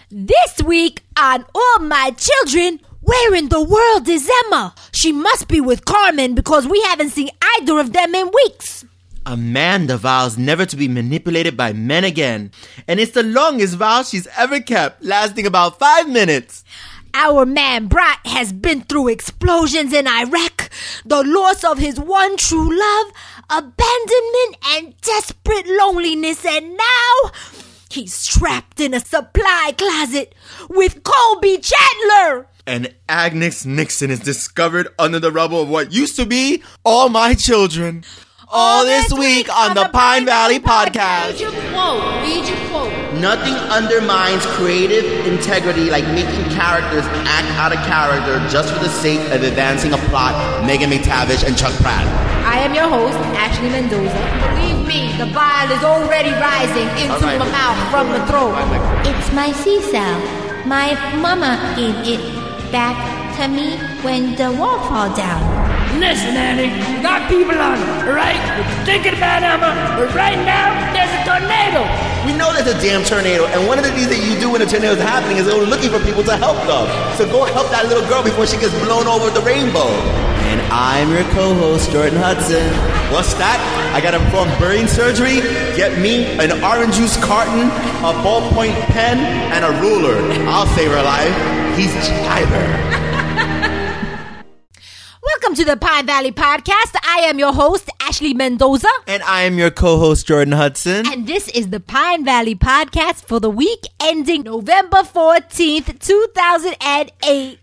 This week on All My Children, where in the world is Emma? She must be with Carmen because we haven't seen either of them in weeks. Amanda vows never to be manipulated by men again. And it's the longest vow she's ever kept, lasting about 5 minutes. Our man Brat has been through explosions in Iraq, the loss of his one true love, abandonment, and desperate loneliness, and now he's trapped in a supply closet with Colby Chandler. And Agnes Nixon is discovered under the rubble of what used to be All My Children. All this week on the Pine Valley Podcast. Read your quote. Nothing undermines creative integrity like making characters act out of character just for the sake of advancing a plot. Megan McTavish and Chuck Pratt. I am your host, Ashley Mendoza. Believe me, the bile is already rising into my mouth from the throat. It's my C-cell. My mama gave it back to me when the wall fell down. Listen, Annie, you got people on, alright? You're thinking about Emma, but right now, there's a tornado. We know there's a damn tornado, and one of the things that you do when a tornado is happening is go looking for people to help them. So go help that little girl before she gets blown over the rainbow. And I'm your co-host, Jordan Hudson. What's that? I gotta perform brain surgery? Get me an orange juice carton, a ballpoint pen, and a ruler. I'll save her life. He's Tyler. Welcome to the Pine Valley Podcast. I am your host, Ashley Mendoza. And I am your co-host, Jordan Hudson. And this is the Pine Valley Podcast for the week ending November 14th, 2008.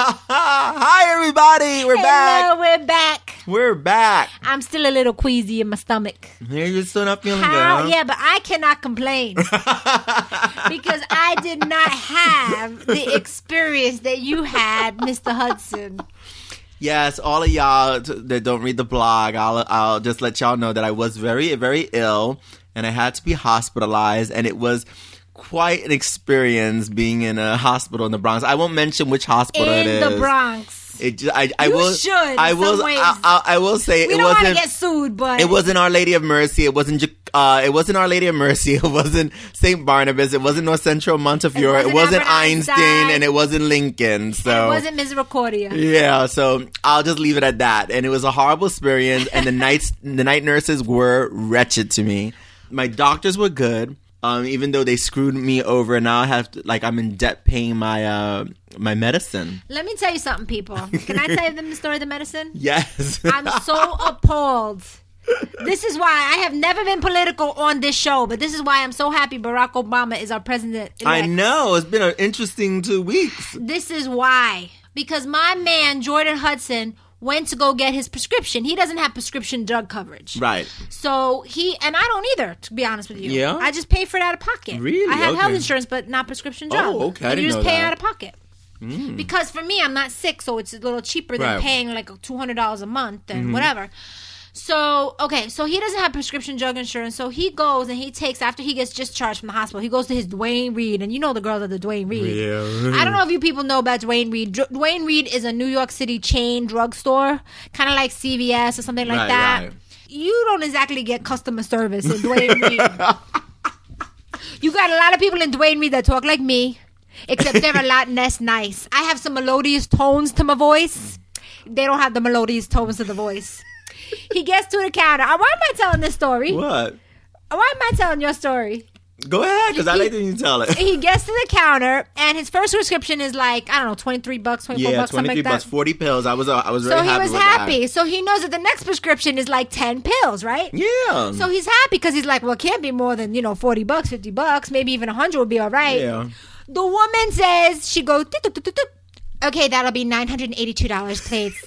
Hi, everybody. We're back. We're back. We're back. I'm still a little queasy in my stomach. You're still not feeling good, How? huh? Yeah, but I cannot complain. Because I did not have the experience that you had, Mr. Hudson. Yes, all of y'all that don't read the blog, I'll just let y'all know that I was very, very ill, and I had to be hospitalized, and it was quite an experience being in a hospital in the Bronx. I won't mention which hospital it is. In the Bronx. I You will. should, I will. some ways. I will say We it don't want to wasn't. get sued, but It wasn't Our Lady of Mercy. It wasn't. It wasn't Our Lady of Mercy. It wasn't St. Barnabas. It wasn't North Central Montefiore. It wasn't Albert Einstein, and it wasn't Lincoln. So it wasn't Misericordia. yeah. So I'll just leave it at that. And it was a horrible experience. And the night nurses were wretched to me. My doctors were good. Even though they screwed me over, and now I have to, I'm in debt paying my my medicine. Let me tell you something, people. Can I tell them the story of the medicine? Yes. I'm so appalled. This is why I have never been political on this show, but this is why I'm so happy Barack Obama is our president-elect. I know. It's been an interesting 2 weeks. This is why. Because my man, Jordan Hudson, went to go get his prescription. He doesn't have prescription drug coverage. Right. So and I don't either, to be honest with you. Yeah? I just pay for it out of pocket. Really? I have Okay. health insurance, but not prescription drug. Oh, okay. I And you didn't just know pay that. out of pocket. Because for me, I'm not sick, so it's a little cheaper than Right. paying like $200 a month and whatever. So, okay, so he doesn't have prescription drug insurance, so he goes and he takes, after he gets discharged from the hospital, he goes to his Duane Reade, and you know the girls at the Duane Reade. Yeah. I don't know if you people know about Duane Reade. Duane Reade is a New York City chain drugstore, kind of like CVS or something like that. Right. You don't exactly get customer service in Duane Reade. You got a lot of people in Duane Reade that talk like me, except they're a lot less nice. I have some melodious tones to my voice. They don't have the melodious tones to the voice. He gets to the counter. Why am I telling this story? What? Why am I telling your story? Go ahead, because I like when you tell it. He gets to the counter, and his first prescription is like, I don't know, $23, $24, Yeah, something like 23 that. bucks, 40 pills. I was very happy So he was with happy. that. So he knows that the next prescription is like 10 pills, right? Yeah. So he's happy because he's like, well, it can't be more than, $40, $50, maybe even 100 would be all right. Yeah. The woman says, she goes, "Toot, toot, toot, toot, toot." Okay, that'll be $982, please.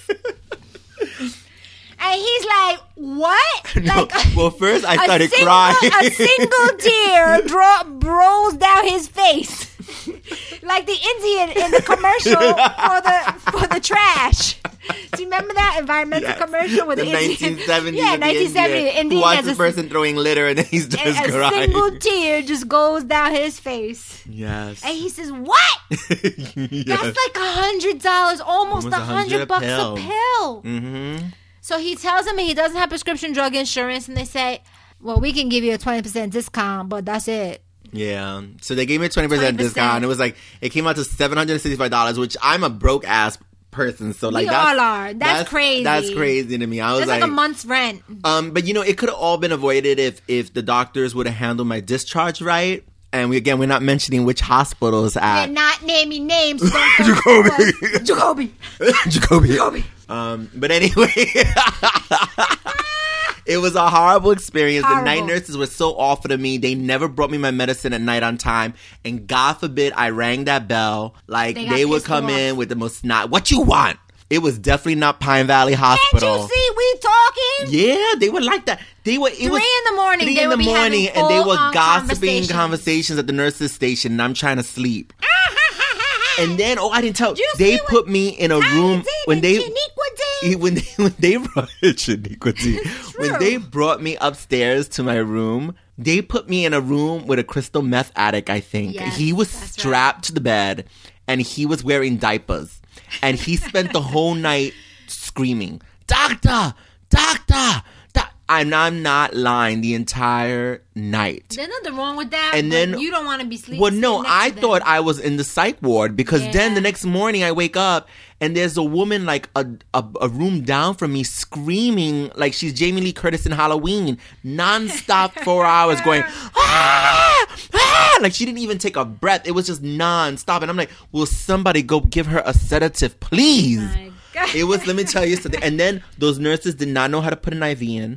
And he's like, what? No, well, first I started A crying. single tear rolls down his face. Like the Indian in the commercial for the trash. Do you remember that environmental Yes. commercial with the the Indian? 1970s? Yeah, with the 1970. The Indian Watch has the person throwing litter and then he starts a crying. single tear just goes down his face. Yes. And he says, what? Yes. That's like $100, almost $100 $100 a pill. Mm-hmm. So he tells him he doesn't have prescription drug insurance, and they say, well, we can give you a 20% discount, but that's it. Yeah. So they gave me a 20% 20%. discount. It was like, it came out to $765, which I'm a broke ass person. So like We all are. That's crazy. That's crazy to me. I was That's like a month's rent. but you know, it could have all been avoided if the doctors would have handled my discharge right. And we're not mentioning which hospitals at. We're not naming names. Jacoby. But anyway, it was a horrible experience. Horrible. The night nurses were so awful to me. They never brought me my medicine at night on time. And God forbid I rang that bell. Like, they would come in with the most what you want? It was definitely not Pine Valley Hospital. Can't you see we talking? Yeah, they were like that. It was 3 in the morning. 3 They in the would be morning, having and they were full-on gossiping conversations at the nurses' station, and I'm trying to sleep. And then, I didn't tell. They put me in a room when they brought me upstairs to my room. They put me in a room with a crystal meth addict. I think he was strapped to the bed, and he was wearing diapers, and he spent the whole night screaming, "Doctor, doctor." I'm not lying. The entire night. There's nothing wrong with that. And then you don't want to be sleeping. Well, no, I thought I was in the psych ward because then the next morning I wake up and there's a woman like a room down from me screaming like she's Jamie Lee Curtis in Halloween, nonstop 4 hours going, ah, ah, like she didn't even take a breath. It was just nonstop, and I'm like, will somebody go give her a sedative, please? It was, let me tell you something. And then those nurses did not know how to put an IV in.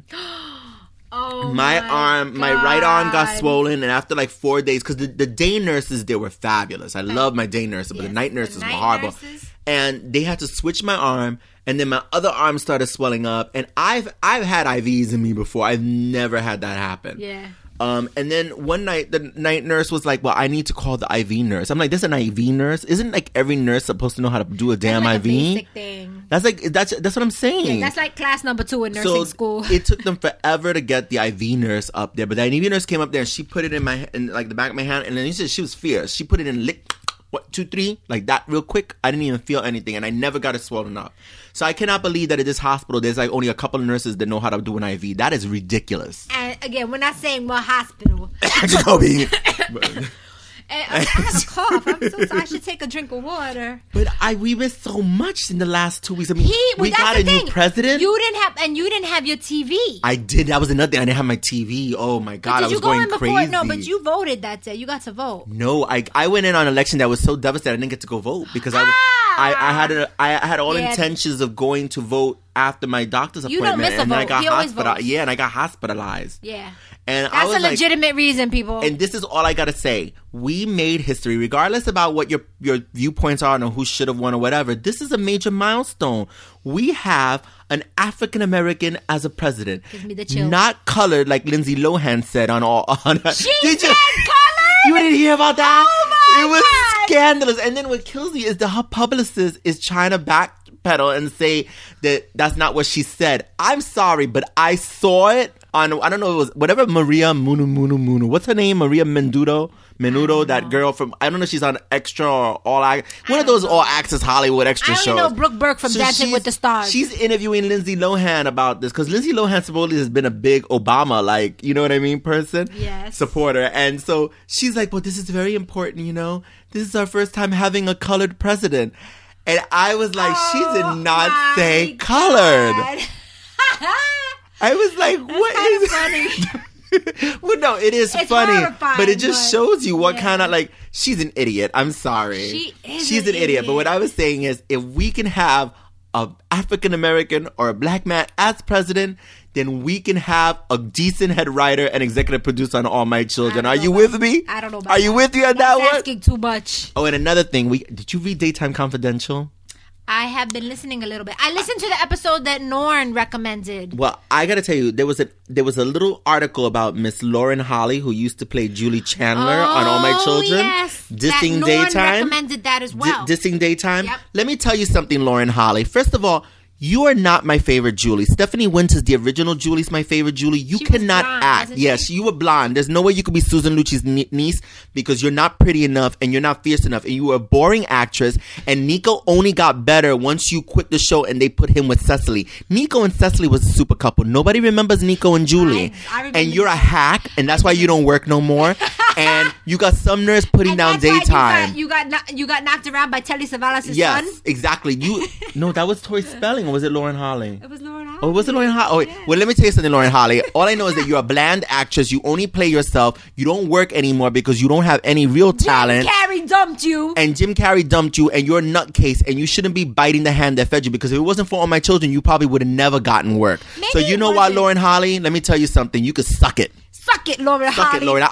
My right arm got swollen, and after like 4 days, because the day nurses, they were fabulous. I love my day nurses, but the night nurses were horrible. And they had to switch my arm, and then my other arm started swelling up. And I've had IVs in me before. I've never had that happen. Yeah. And then one night, the night nurse was like, well, I need to call the IV nurse. I'm like, there's an IV nurse? Isn't like every nurse supposed to know how to do a damn like IV? A basic thing. That's what I'm saying. Yeah, that's like class number 2 in nursing school. It took them forever to get the IV nurse up there. But the IV nurse came up there and she put it in like the back of my hand. And then she was fierce. She put it in 1, 2, 3, like that real quick. I didn't even feel anything. And I never got it swollen up. So I cannot believe that at this hospital, there's like only a couple of nurses that know how to do an IV. That is ridiculous. And again, we're not saying what hospital. Jacoby. I have a cough. I'm so sorry. I should take a drink of water. But we missed so much in the last 2 weeks. I mean, we got a new president. You didn't have your TV. I did. That was another thing. I didn't have my TV. Oh my God, I was going crazy. No, but you voted that day. You got to vote. No, I went in on election that was so devastated. I didn't get to go vote because I had all intentions of going to vote after my doctor's appointment. You don't miss a vote. I got hospitalized. Yeah, and I got hospitalized. Yeah. And that's a legitimate reason, people. And this is all I gotta say. We made history, regardless about what your viewpoints are and who should have won or whatever. This is a major milestone. We have an African American as a president. Gives me the chills. Not colored, like Lindsay Lohan said on She said colored? You didn't hear about that? Oh my God! It was scandalous. And then what kills me is her publicist is trying to backpedal and say that that's not what she said. I'm sorry, but I saw it on, I don't know, it was whatever Maria Munu. What's her name? Maria Menudo, that girl from, I don't know if she's on Extra or All Access. One of those All Access Hollywood extra shows. I only know Brooke Burke from Dancing with the Stars. She's interviewing Lindsay Lohan about this because Lindsay Lohan supposedly has been a big Obama, like, you know what I mean, person? Yes. Supporter. And so she's like, well, this is very important, you know? This is our first time having a colored president. And I was like, she did not say colored. I was like, what is funny? Well, no, it's funny, but it just shows you what kind of, like, she's an idiot. I'm sorry. She's an idiot. But what I was saying is, if we can have an African American or a black man as president, then we can have a decent head writer and executive producer on All My Children. Are you with me? I don't know about Are you with me on that one? Asking too much. Oh, and another thing, did you read Daytime Confidential? I have been listening a little bit. I listened to the episode that Norn recommended. Well, I gotta tell you, there was a little article about Miss Lauren Holly, who used to play Julie Chandler on All My Children. Yes, Dissing that Daytime. Norn recommended that as well. Dissing Daytime. Yep. Let me tell you something, Lauren Holly. First of all, You are not my favorite Julie. Stephanie Winters, the original Julie, is my favorite Julie. You cannot act. Yes, you were blonde. There's no way you could be Susan Lucci's niece because you're not pretty enough and you're not fierce enough and you were a boring actress. And Nico only got better once you quit the show and they put him with Cecily. Nico and Cecily was a super couple. Nobody remembers Nico and Julie. I remember and you're a hack, and that's why you don't work no more. And you got some nerds putting down daytime. You got knocked around by Telly Savalas' son. Yes, exactly. No, that was Tori Spelling, or was it Lauren Holly? It was Lauren Holly. Oh, was it Lauren Holly? Oh, yeah. Well, let me tell you something, Lauren Holly. All I know is that you're a bland actress. You only play yourself. You don't work anymore because you don't have any real talent. Jim Carrey dumped you. And Jim Carrey dumped you, and you're a nutcase, and you shouldn't be biting the hand that fed you because if it wasn't for All My Children, you probably would have never gotten work. Maybe so you know what, Lauren Holly? Let me tell you something. You could suck it. Suck it, Lauren Holly. Suck it, Lauren.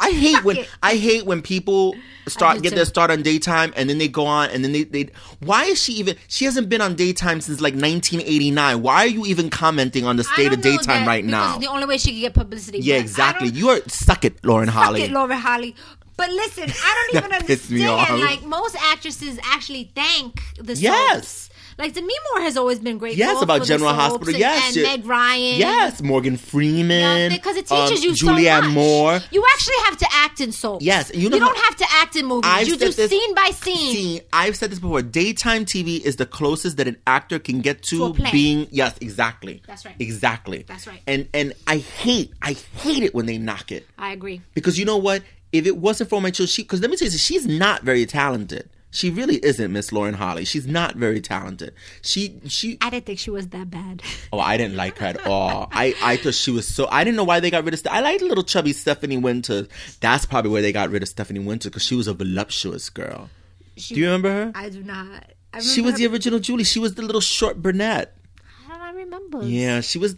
I hate when people get their start on daytime and then they go on and then they why is she hasn't been on daytime since like 1989. Why are you even commenting on the state of daytime right now? Because it's the only way she can get publicity. Yeah, exactly. Suck it, Lauren Holly. Suck it, Lauren Holly. But listen, I don't even understand. Like, most actresses actually thank the soaps. Yes. Like, Demi Moore has always been grateful. Yes, about General Hospital. And Meg Ryan. Yes, Morgan Freeman. Because it teaches you Julianne so much. Moore. You actually have to act in soaps. Yes. You don't have to act in movies. You do scene by scene. I've said this before. Daytime TV is the closest that an actor can get to being... Yes, exactly. That's right. Exactly. That's right. And I hate it when they knock it. I agree. Because you know what? If it wasn't for my children... Because let me tell you, she's not very talented. She really isn't, Miss Lauren Holly. She's not very talented. She. I didn't think she was that bad. Oh, I didn't like her at all. I thought she was so... I didn't know why they got rid of... I liked little chubby Stephanie Winters. That's probably where they got rid of Stephanie Winters because she was a voluptuous girl. Do you remember her? I do not. She was the original Julie. She was the little short brunette. How do I remember? Yeah, she was.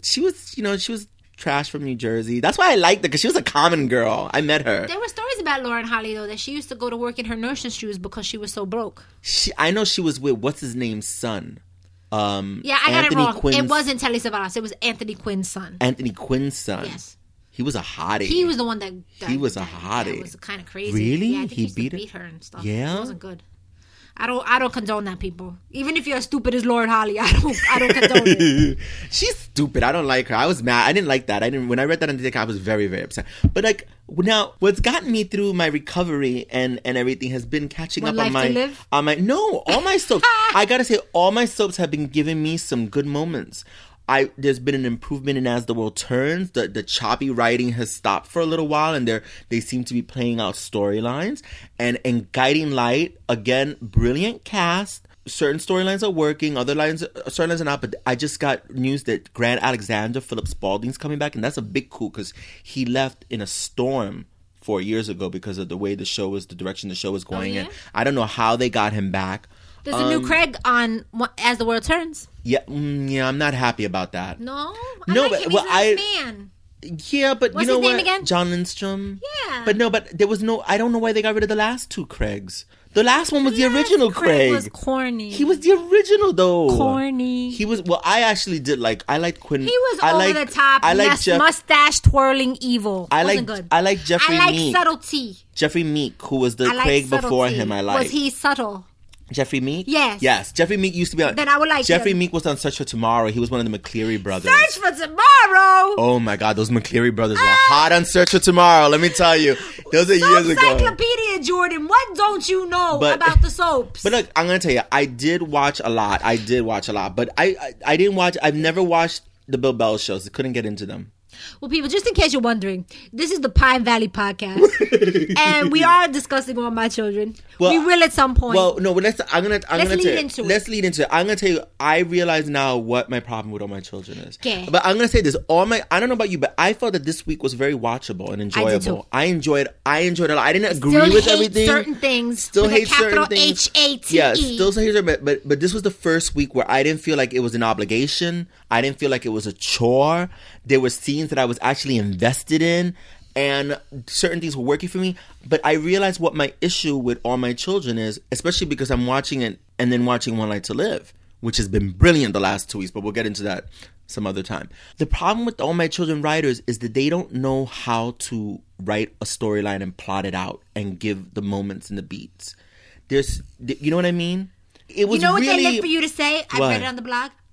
You know, she was trash from New Jersey. That's why I liked her because she was a common girl. I met her. There were stories about Lauren Holly though that she used to go to work in her nursing shoes because she was so broke. I know she was with what's his name's son. Yeah, I got it wrong. It wasn't Telly Savalas. It was Anthony Quinn's son. Anthony Quinn's son. Yes. He was a hottie. He was the one that he was a hottie. That was kind of crazy. Really? Yeah, I think he beat her and stuff. Yeah, it wasn't good. I don't condone that, people. Even if you're as stupid as Lauren Holly, I don't condone it. She's stupid. I don't like her. I was mad. I didn't like that. When I read that on the ticket, I was very, very upset. But like now, what's gotten me through my recovery and everything has been catching up on my all my soaps. I gotta say, all my soaps have been giving me some good moments. There's been an improvement in As the World Turns. The choppy writing has stopped for a little while, and they seem to be playing out storylines. And Guiding Light, again, brilliant cast. Certain storylines are working, certain lines are not. But I just got news that Grant Alexander, Philip Spaulding's coming back, and that's a big coup because he left in a storm 4 years ago because of the way the direction the show was going in. I don't know how they got him back. There's a new Craig on As the World Turns. Yeah, I'm not happy about that. No, he's a nice man. Yeah, but what's you know his name what? Again? John Lindstrom. Yeah, but there was no. I don't know why they got rid of the last two Craigs. The last one was the original Craig. Craig was corny. He was the original though. Corny. He was. Well, I actually did I liked Quinn. He was over the top. I like mustache twirling evil. Wasn't good. I like Jeffrey Meek. I like subtlety. Jeffrey Meek, who was the Craig before him. I like. Was he subtle? Jeffrey Meek? Yes. Jeffrey Meek used to be on... Then I would like Jeffrey him. Meek was on Search for Tomorrow. He was one of the McCleary brothers. Search for Tomorrow? Oh my God, those McCleary brothers were hot on Search for Tomorrow. Let me tell you. Those are years ago. Encyclopedia, Jordan. What don't you know about the soaps? But look, I'm going to tell you, I did watch a lot. But I didn't watch... I've never watched the Bill Bell shows. I couldn't get into them. Well, people, just in case you're wondering, this is the Pine Valley Podcast, and we are discussing All My Children. Well, we will at some point. Well, no, but let's lead into it. I'm gonna tell you. I realize now what my problem with All My Children is. Okay. But I'm gonna say this. I don't know about you, but I felt that this week was very watchable and enjoyable. I enjoyed it a lot. I didn't agree with everything. Certain things. Still hate certain things. HATE. Yeah, still hate certain. But this was the first week where I didn't feel like it was an obligation. I didn't feel like it was a chore. There were scenes that I was actually invested in, and certain things were working for me. But I realized what my issue with All My Children is, especially because I'm watching it and then watching One Life to Live, which has been brilliant the last 2 weeks, but we'll get into that some other time. The problem with All My Children writers is that they don't know how to write a storyline and plot it out and give the moments and the beats. You know what I mean? It was what they look for you to say? I read it on the blog.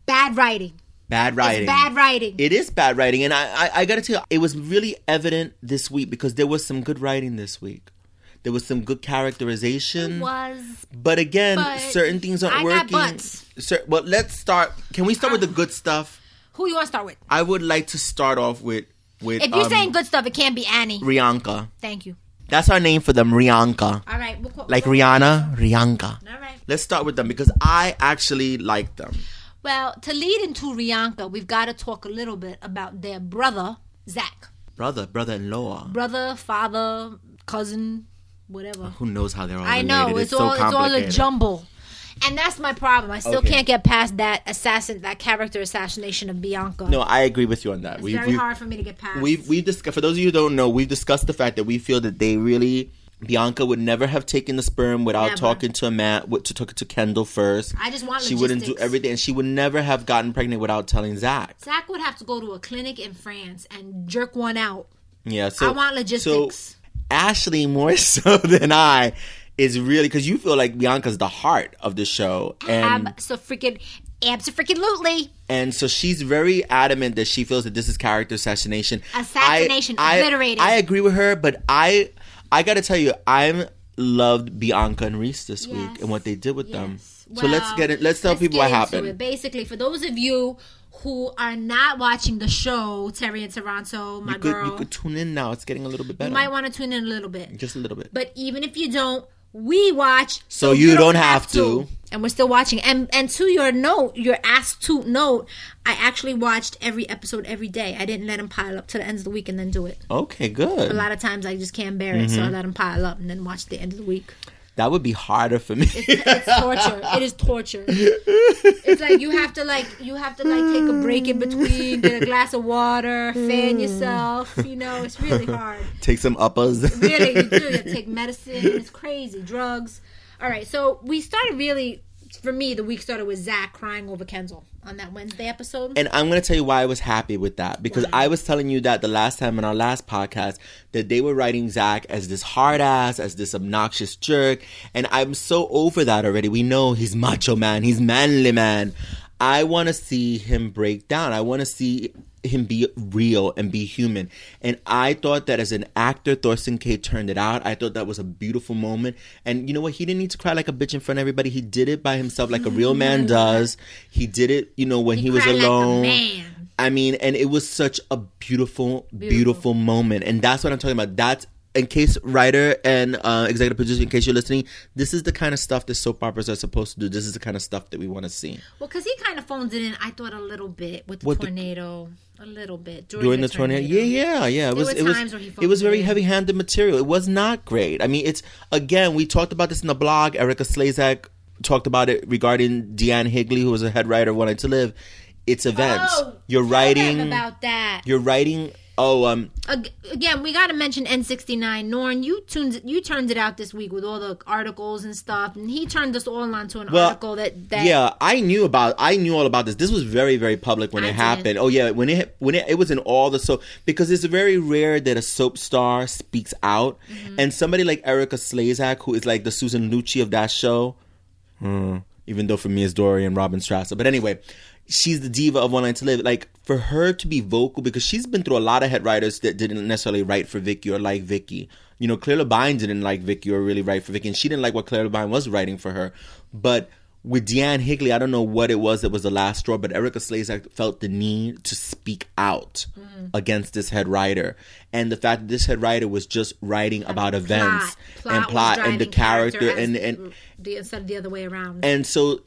bad writing. Bad writing. It's bad writing. It is bad writing. And I got to tell you, it was really evident this week because there was some good writing this week. There was some good characterization. It was. But again, certain things aren't working. I got butts. Well, let's start. Can we start with the good stuff? Who you want to start with? I would like to start off with if you're saying good stuff, it can't be Annie. Rihanna. Thank you. That's our name for them, Rihanna. All right. Like Rihanna, Rihanna. All right. Let's start with them because I actually like them. Well, to lead into Rihanna, we've got to talk a little bit about their brother, Zach. Brother-in-law. Brother, father, cousin, whatever. Who knows how they're all I related? know. It's so complicated. It's all a jumble. And that's my problem. I still can't get past that character assassination of Bianca. No, I agree with you on that. It's very hard for me to get past. We've discussed, for those of you who don't know, we've discussed the fact that we feel that Bianca would never have taken the sperm without talking to a man, to Kendall first. I just want She logistics. wouldn't do everything, and she would never have gotten pregnant without telling Zach. Zach would have to go to a clinic in France and jerk one out. Yeah, so I want logistics. So Ashley, more so than I, is really, because you feel like Bianca's the heart of the show. And Abso-freaking-lutely. And so she's very adamant that she feels that this is character assassination. Obliterated. I agree with her, but I got to tell you, I loved Bianca and Reese this week and what they did with them. So let's tell people what happened. Basically, for those of you who are not watching the show, Terry and Toronto, you could tune in now. It's getting a little bit better. You might want to tune in a little bit. Just a little bit. But even if you don't, we watch. So you don't have to. And we're still watching. And to your asked to note, I actually watched every episode every day. I didn't let them pile up to the end of the week and then do it. Okay, good. A lot of times I just can't bear it, so I let them pile up and then watch the end of the week. That would be harder for me. It's torture. It is torture. It's like you have to take a break in between, get a glass of water, fan yourself. It's really hard. Take some uppers. Really, you do. You have to take medicine. It's crazy. Drugs. All right, so we started really. For me, the week started with Zach crying over Kendall on that Wednesday episode. And I'm going to tell you why I was happy with that. Because I was telling you that the last time in our last podcast that they were writing Zach as this hard ass, as this obnoxious jerk. And I'm so over that already. We know he's macho man. He's manly man. I want to see him break down. I want to see him be real and be human. And I thought that as an actor, Thorsten K turned it out. I thought that was a beautiful moment. And you know what? He didn't need to cry like a bitch in front of everybody. He did it by himself like a real man does. He did it, when he was alone. Like a man. I mean, and it was such a beautiful moment. And that's what I'm talking about. That's, in case writer and executive producer, in case you're listening, this is the kind of stuff that soap operas are supposed to do. This is the kind of stuff that we want to see. Well, because he kind of phones it in, I thought, a little bit with the tornado. A little bit. During the tornado? Yeah. It was very heavy-handed material. It was not great. I mean, it's, again, we talked about this in the blog. Erica Slezak talked about it regarding Deanne Higley, who was a head writer of One Night to Live. It's events. Tell them about that. You're writing... Again, we got to mention N69. Norn, you turned it out this week with all the articles and stuff, and he turned us all onto an article that. Yeah, I knew all about this. This was very, very public when it happened. Oh yeah, when it was in all the soap, because it's very rare that a soap star speaks out, and somebody like Erica Slezak, who is like the Susan Lucci of that show, even though for me it's Dory and Robin Strasser, but anyway. She's the diva of One Night to Live. Like, for her to be vocal, because she's been through a lot of head writers that didn't necessarily write for Vicky or like Vicky. Claire Labine didn't like Vicky or really write for Vicky, and she didn't like what Claire Labine was writing for her. But with Deanne Higley, I don't know what it was that was the last straw, but Erica Slezak felt the need to speak out against this head writer. And the fact that this head writer was just writing about events and plot and the character and instead of the other way around. And so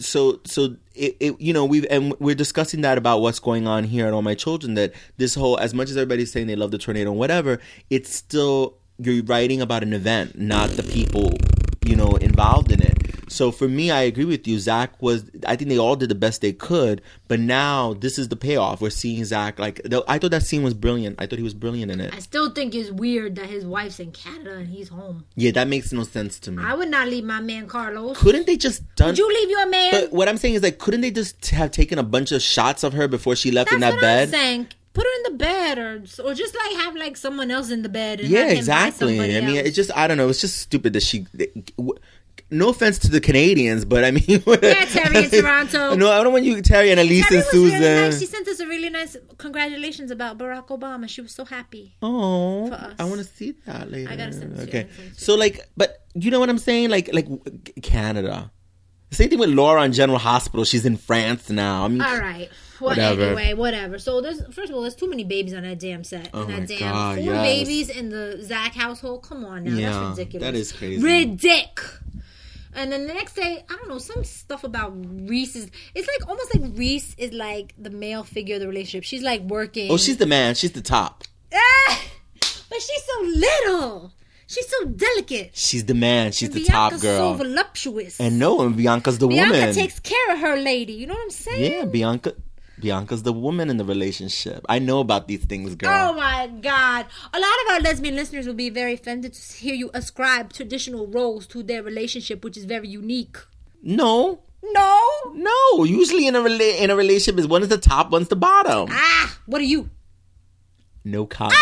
we're discussing that about what's going on here at All My Children, that this whole, as much as everybody's saying they love the tornado and whatever, it's still, you're writing about an event, not the people, involved in it. So for me, I agree with you. I think they all did the best they could, but now this is the payoff. We're seeing Zach, I thought that scene was brilliant. I thought he was brilliant in it. I still think it's weird that his wife's in Canada and he's home. Yeah, that makes no sense to me. I would not leave my man Carlos. Couldn't they just done... Would you leave your man? But what I'm saying is, couldn't they just have taken a bunch of shots of her before she left in that bed? That's what I'm saying. Put her in the bed or just have someone else in the bed. And yeah, exactly. I mean, it's just, I don't know. It's just stupid that no offense to the Canadians, but I mean... Yeah, Terry in Toronto. No, I don't want you, Terry and Elise Terry and was Susan. really nice. She sent us a really nice congratulations about Barack Obama. She was so happy. Oh, for us. I want to see that later. I gotta send it to you. Okay, so like, but you know what I'm saying? Like Canada. Same thing with Laura in General Hospital. She's in France now. I mean, all right. Well, whatever. Anyway, whatever. So first of all, there's too many babies on that damn set. Oh and my that damn God, 4 yes. babies in the Zach household. Come on now, Yeah, that's ridiculous. that is crazy. Ridic. And then the next day, I don't know, some stuff about Reese is... It's like almost like Reese is like the male figure of the relationship. She's like working... Oh, she's the man. She's the top. But she's so little. She's so delicate. She's the man. She's And the Bianca's top girl. so voluptuous. And no, and Bianca's the Bianca woman. takes care of her lady. You know what I'm saying? Yeah, Bianca's the woman in the relationship. I know about these things, girl. Oh my God. A lot of our lesbian listeners will be very offended to hear you ascribe traditional roles to their relationship, which is very unique. No. No? Usually in a relationship is one is the top, one's the bottom. What are you? No comment.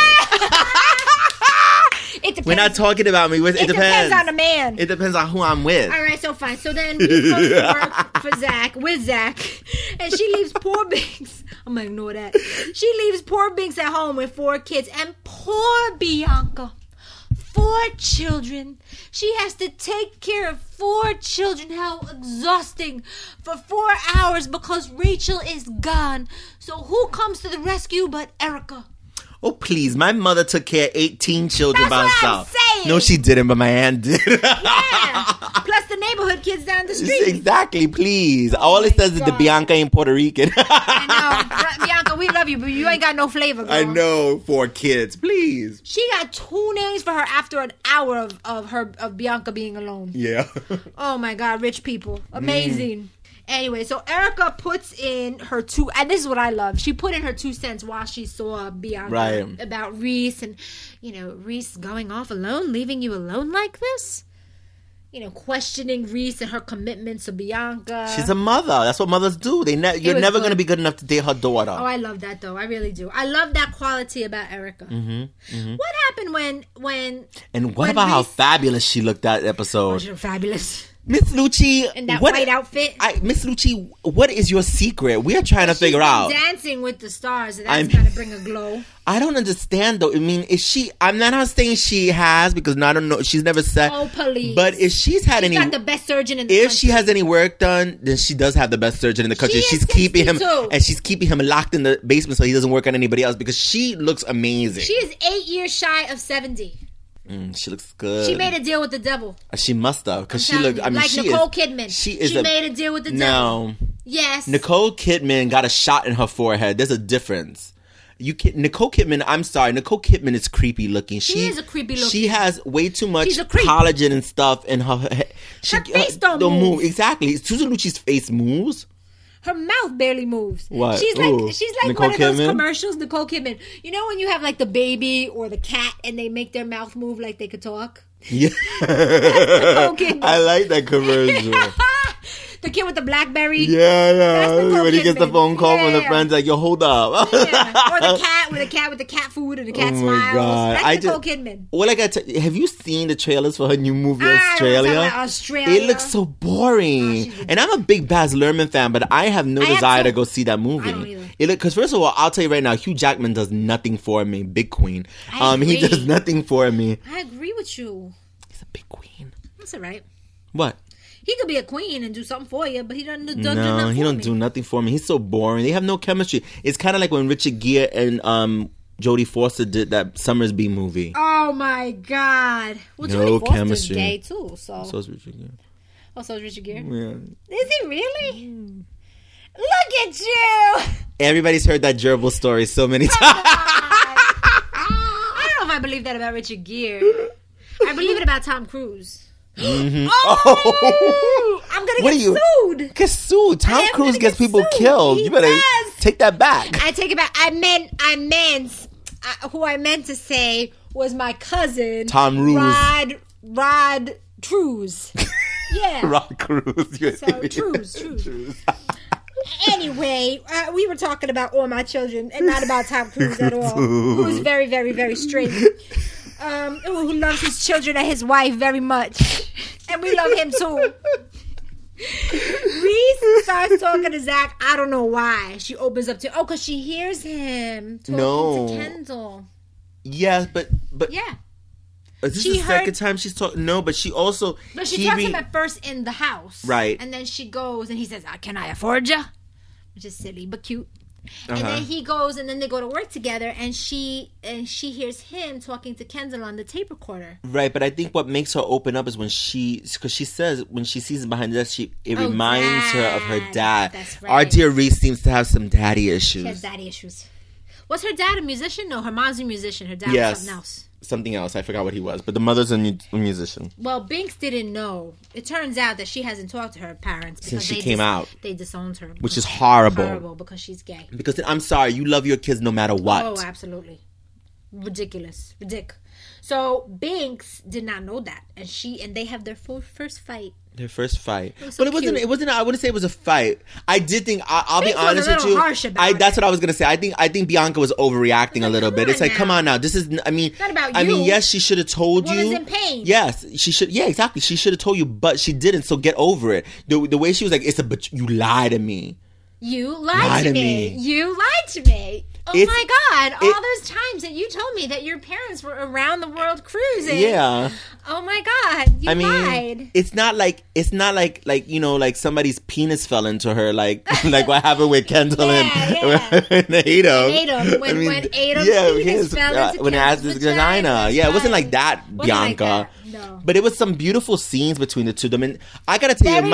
It depends. We're not talking about me. It depends on the man. It depends on who I'm with. All right, so fine. So then we go to work with Zach, and she leaves poor Binks. I'm gonna ignore that. She leaves poor Binks at home with 4 kids, and poor Bianca, 4 children. She has to take care of 4 children. How exhausting for 4 hours because Rachel is gone. So who comes to the rescue but Erica? Oh, please. My mother took care of 18 children by That's what I'm herself. saying. No, she didn't, but my aunt did. Yeah. Plus the neighborhood kids down the street. Exactly, please. All it says is the Bianca ain't Puerto Rican. I know. Bianca, we love you, but you ain't got no flavor, girl. I know. 4 kids, please. She got 2 names for her after an hour of Bianca being alone. Yeah. Oh my God, rich people. Amazing. Anyway, so Erica puts in her 2, and this is what I love. She put in her 2 cents while she saw Bianca about Reese, and Reese going off alone, leaving you alone like this. Questioning Reese and her commitment to Bianca. She's a mother. That's what mothers do. You're never going to be good enough to date her daughter. Oh, I love that though. I really do. I love that quality about Erica. What happened when? And what about how fabulous she looked that episode? Oh, she was fabulous. Miss Lucci, in that white outfit. Miss Lucci, what is your secret? We are trying to figure out. Dancing with the Stars. That's got to bring a glow. I don't understand though. I mean, is she? I'm not saying she has because I don't know. She's never said. Oh, please! But if she's got the best surgeon in the country. If she has any work done, then she does have the best surgeon in the country. She's keeping him, and she's keeping him locked in the basement so he doesn't work on anybody else because she looks amazing. She is 8 years shy of 70. She looks good. She made a deal with the devil. She must have, because she looked. I mean, like Nicole Kidman. She made a deal with the devil. No. Yes. Nicole Kidman got a shot in her forehead. There's a difference. Nicole Kidman. I'm sorry. Nicole Kidman is creepy looking. She is a creepy looking. She has way too much collagen and stuff in her head. Her face don't move. Exactly. Susan Lucci's face moves. Her mouth barely moves. What? She's like Nicole one of those Kidman? commercials, Nicole Kidman. You know when you have like the baby or the cat and they make their mouth move like they could talk? Yeah. Nicole Kidman. I like that commercial. The kid with the BlackBerry. Yeah. When he gets the phone call from the friends, like, yo, hold up. Yeah. Or the cat with the cat food and the cat smiles. God. That's Nicole Kidman. Well, have you seen the trailers for her new movie, Australia? It looks so boring. And I'm a big Baz Luhrmann fan, but I have no desire to go see that movie. I don't either. Because first of all, I'll tell you right now, Hugh Jackman does nothing for me. Big queen. He does nothing for me. I agree with you. He's a big queen. That's all right. What? He could be a queen and do something for you, but he doesn't do No, nothing he for don't me. do nothing for me. He's so boring. They have no chemistry. It's kind of like when Richard Gere and Jodie Foster did that Summersby movie. Oh my God! Well, no Jodie Foster's chemistry. gay too, so is Richard Gere. Oh, so is Richard Gere. Yeah. Is he really? Look at you! Everybody's heard that gerbil story so many times. I don't know if I believe that about Richard Gere. I believe it about Tom Cruise. Mm-hmm. Oh! I'm gonna get sued. Get sued. Tom Cruise gets people killed. You better take that back. I take it back. Who I meant to say was my cousin Tom Cruise. Rod Cruise. Yeah. Rod Cruise. So Cruise. Anyway, we were talking about All My Children and not about Tom Cruise at all. Who is very, very, very straight. who loves his children and his wife very much. And we love him too. Reese starts talking to Zach. I don't know why. She opens up to because she hears him talking to Kendall. Yeah, but yeah. Is this the second time she's talking? No, but she also... But she talks to him at first in the house. Right. And then she goes and he says, can I afford you? Which is silly, but cute. And then he goes and then they go to work together and she hears him talking to Kendall on the tape recorder. Right, but I think what makes her open up is because she says when she sees him behind the desk, it reminds her of her dad. That's right. Our dear Reese seems to have some daddy issues. She has daddy issues. Was her dad a musician? No, her mom's a musician. Her dad was something else. Something else. I forgot what he was. But the mother's a musician. Well, Binks didn't know. It turns out that she hasn't talked to her parents since she came out. They disowned her. Which is horrible. Horrible because she's gay. Because I'm sorry, you love your kids no matter what. Oh, absolutely. Ridiculous. So Binks did not know that. And they have their first fight. Their first fight. So but it wasn't I wouldn't say it was a fight. I did think I'll be honest with you. Harsh about that's what I was gonna say. I think Bianca was overreacting a little bit. It's like, come on now. This is not about I mean, yes, she should have told you. Woman's in pain. Yes, she should. Yeah, exactly. She should have told you, but she didn't. So get over it. The way she was like, but you lied to me. You lied to me. You lied to me. Oh my God. All those times that you told me that your parents were around the world cruising. Yeah. Oh my God. You lied. It's not like like somebody's penis fell into her like what happened with Kendall and Adam. When Adam's penis fell into when Kendall's vagina. Yeah, it wasn't like that, Bianca. Like that. No. But it was some beautiful scenes between the two of them. And I gotta tell you,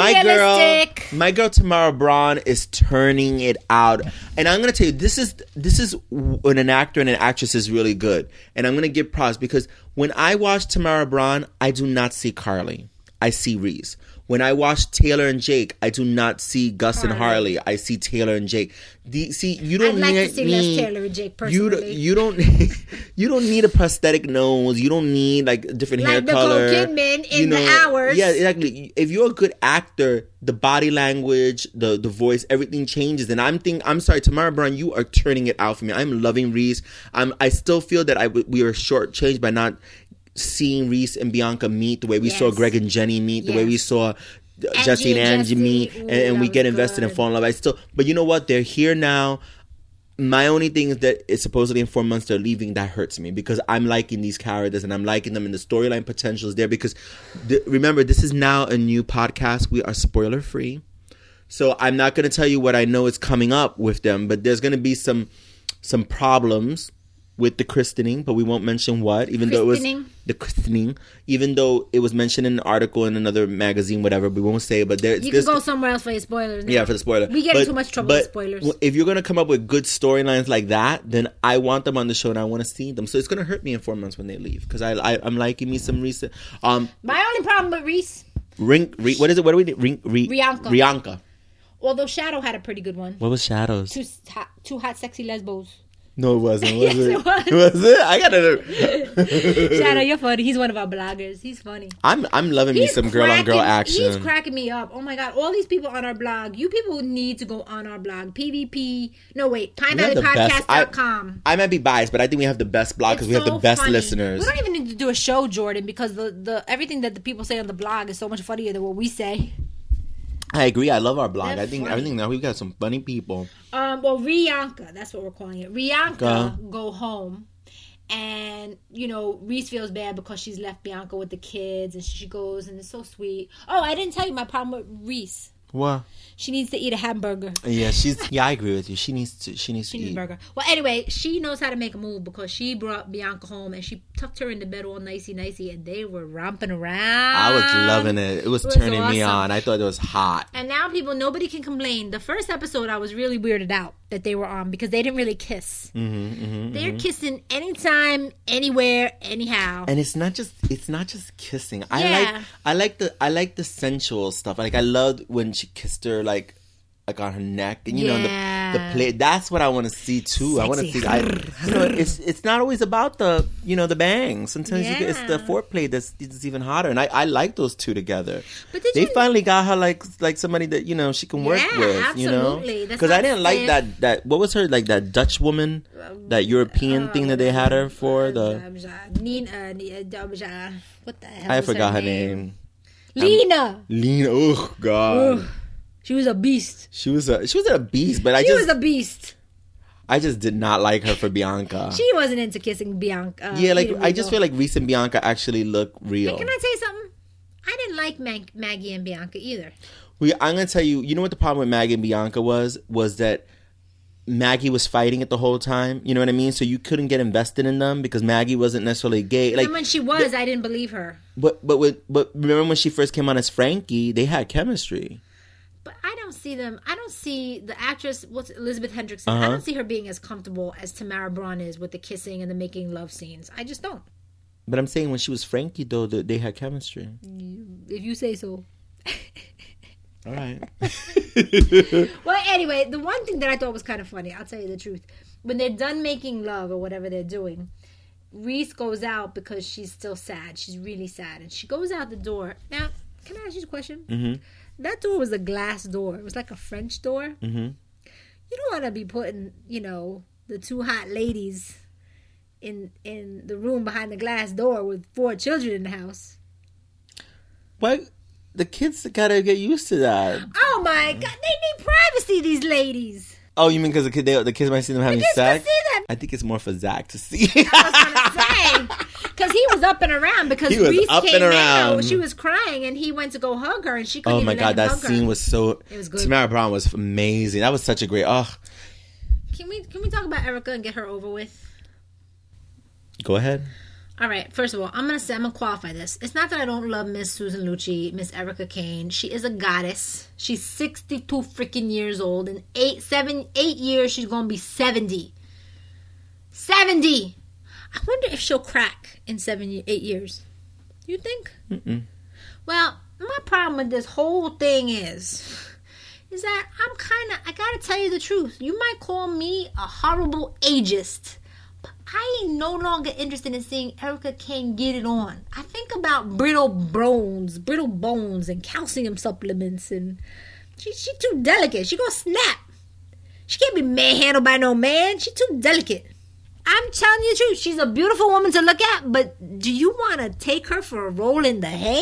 my girl Tamara Braun is turning it out. And I'm gonna tell you, this is when an actor and an actress is really good. And I'm gonna give props because when I watch Tamara Braun, I do not see Carly. I see Reese. When I watch Taylor and Jake, I do not see Gus and Harley. I see Taylor and Jake. You don't I'd like to see less Taylor and Jake personally. You don't need a prosthetic nose. You don't need like different hair color. Like Nicole Kidman in The Hours. Yeah, exactly. If you're a good actor, the body language, the voice, everything changes. And I'm sorry, Tamara Braun, you are turning it out for me. I'm loving Reese. I still feel that we are shortchanged by not seeing Reese and Bianca meet the way we saw Greg and Jenny meet, the way we saw Jesse and Angie meet, and we get invested and fall in love. But you know what? They're here now. My only thing is that it's supposedly in 4 months they're leaving. That hurts me because I'm liking these characters and I'm liking them, and the storyline potential is there. Because remember, this is now a new podcast. We are spoiler free, so I'm not going to tell you what I know is coming up with them. But there's going to be some problems with the christening, but we won't mention what, even though it was the christening, even though it was mentioned in an article in another magazine, whatever. We won't say it, but you can go somewhere else for your spoilers now. Yeah, for the spoiler. We get in too much trouble with spoilers. If you're going to come up with good storylines like that, then I want them on the show and I want to see them. So it's going to hurt me in 4 months when they leave because I'm liking me some Reese. My only problem with Reese. What is it? What do we need? Rihanka. Although Shadow had a pretty good one. What was Shadow's? Two hot, sexy lesbos. No, it wasn't. Yes, it was. Was it? I gotta. Shadow, you're funny. He's one of our bloggers. He's funny. I'm loving me some girl on girl action. He's cracking me up. Oh my God! All these people on our blog. You people need to go on our blog. PVP. No wait. PineValleyPodcast.com. I might be biased, but I think we have the best blog because we have the best listeners. We don't even need to do a show, Jordan, because the everything that the people say on the blog is so much funnier than what we say. I agree. I love our blog. I think everything now we've got some funny people. Well, Rihanka, that's what we're calling it. Rihanka go home, and Reese feels bad because she's left Bianca with the kids, and she goes, and it's so sweet. Oh, I didn't tell you my problem with Reese. What? She needs to eat a hamburger. Yeah, I agree with you. She needs to eat a burger. Well, anyway, she knows how to make a move because she brought Bianca home and she tucked her in the bed all nicey, and they were romping around. I was loving it. It was turning me on. I thought it was hot. And now nobody can complain. The first episode, I was really weirded out that they were on because they didn't really kiss. They're kissing anytime, anywhere, anyhow. And it's not just kissing. I like the sensual stuff. Like I loved when she kissed her like like on her neck, and you know the play. That's what I want to see too. I want to see. It's not always about the the bangs. Sometimes it's the foreplay that's even hotter, and I like those two together. But they finally got her like somebody that she can work with. Absolutely. Because I didn't like that. What was her like that Dutch woman, that European thing that they had her for the. What the hell? I forgot her name. Lena. Oh God. Ugh. She was a beast. She was a beast, but she was a beast. I just did not like her for Bianca. She wasn't into kissing Bianca. Yeah, like I just feel like Reese and Bianca actually look real. Hey, can I tell you something? I didn't like Maggie and Bianca either. I'm gonna tell you. You know what the problem with Maggie and Bianca was that Maggie was fighting it the whole time. You know what I mean? So you couldn't get invested in them because Maggie wasn't necessarily gay. Like, and when she was, I didn't believe her. But remember when she first came on as Frankie, they had chemistry. But I don't see them. I don't see the actress, Elizabeth Hendrickson. Uh-huh. I don't see her being as comfortable as Tamara Braun is with the kissing and the making love scenes. I just don't. But I'm saying when she was Frankie, though, they had chemistry. If you say so. All right. Well, anyway, the one thing that I thought was kind of funny, I'll tell you the truth. When they're done making love or whatever they're doing, Reese goes out because she's still sad. She's really sad. And she goes out the door. Now, can I ask you a question? Mm-hmm. That door was a glass door. It was like a French door. Mm-hmm. You don't want to be putting, the two hot ladies in the room behind the glass door with 4 children in the house. What? The kids gotta get used to that. Oh my God! They need privacy. These ladies. Oh, you mean because the kids might see them having sex? See them. I think it's more for Zach to see. I was gonna say because he was up and around because Reese came out. She was crying and he went to go hug her and she couldn't. Oh my God, that scene was so. It was good. Tamara Braun was amazing. That was such a great. Can we talk about Erica and get her over with? Go ahead. All right. First of all, I'm gonna qualify this. It's not that I don't love Miss Susan Lucci, Miss Erica Kane. She is a goddess. She's 62 freaking years old. In 8 years, she's gonna be 70. 70. I wonder if she'll crack in 8 years. You think? Mm-mm. Well, my problem with this whole thing is that I gotta tell you the truth. You might call me a horrible ageist. I ain't no longer interested in seeing Erica Kane get it on. I think about brittle bones and calcium supplements, and she's too delicate. She gonna snap. She can't be manhandled by no man. She's too delicate. I'm telling you the truth. She's a beautiful woman to look at, but do you want to take her for a roll in the hay?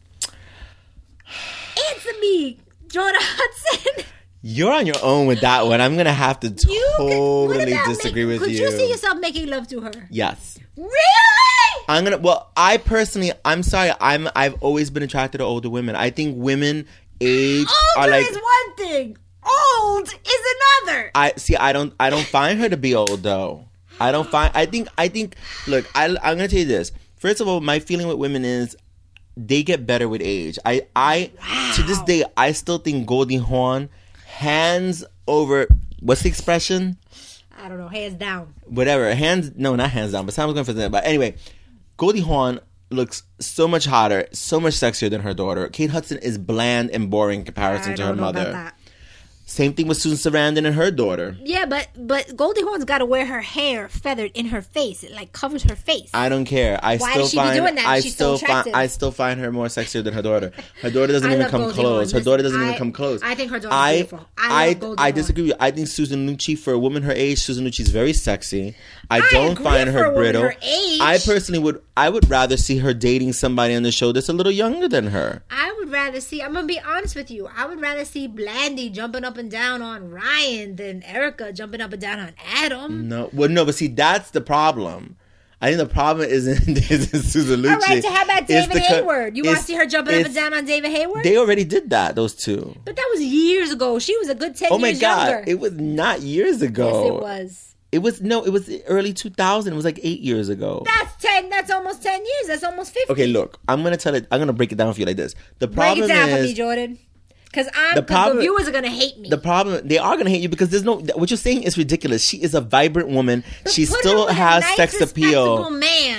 Answer me, Jordan Hudson. You're on your own with that one. I'm going to have to totally disagree with you. Could you see yourself making love to her? Yes. Really? I personally, I'm sorry. I've always been attracted to older women. I think women age older are like. Is one thing. Old is another. I don't find her to be old though. I think, look, I'm going to tell you this. First of all, my feeling with women is they get better with age. To this day, I still think Goldie Hawn, hands over, what's the expression? I don't know, hands down. Whatever, not hands down, but someone's going for that. But anyway, Goldie Hawn looks so much hotter, so much sexier than her daughter. Kate Hudson is bland and boring in comparison to her mother. About that. Same thing with Susan Sarandon and her daughter. Yeah, but Goldie Hawn's got to wear her hair feathered in her face. It like covers her face. I don't care. Why does she be doing that? She's so attractive. I still find her more sexier than her daughter. Her daughter doesn't even come close. Her daughter doesn't even come close. I think her daughter's beautiful. I disagree with you. I think Susan Lucci, for a woman her age, Susan Lucci is very sexy. I don't find her brittle. I personally would rather see her dating somebody on the show that's a little younger than her. I would rather see, I'm going to be honest with you, I would rather see Blandy jumping up and down on Ryan than Erica jumping up and down on Adam. No, but see, that's the problem. I think the problem isn't Susan Lucci. All right, so how about David Hayward? You want to see her jumping up and down on David Hayward? They already did that, those two. But that was years ago. She was a good 10 years younger. Oh my God, it was not years ago. Yes, it was. It was early 2000. It was like 8 years ago. That's almost 10 years. That's almost 50. Okay, look, I'm going to break it down for you like this. The problem break it down for me, Jordan. Because the viewers are going to hate me. The problem, they are going to hate you because what you're saying is ridiculous. She is a vibrant woman. She still has sex appeal. Man.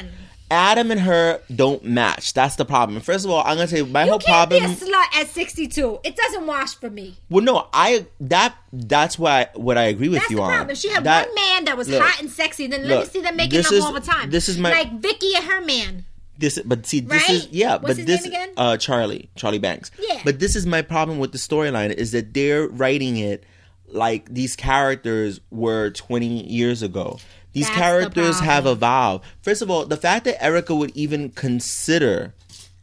Adam and her don't match. That's the problem. First of all, I'm gonna say my whole problem. You can't be a slut at 62. It doesn't wash for me. Well, no, that's what I agree with That's you the on. problem. If she had That- one man that was look, hot and sexy, then let me look, see them making this love is- all the time. this is my- like Vicky and her man. This is Right? yeah, What's but his this name again? Charlie Banks. Yeah. But this is my problem with the storyline is that they're writing it like these characters were 20 years ago. These That's the characters have problem. evolved. First of all, the fact that Erica would even consider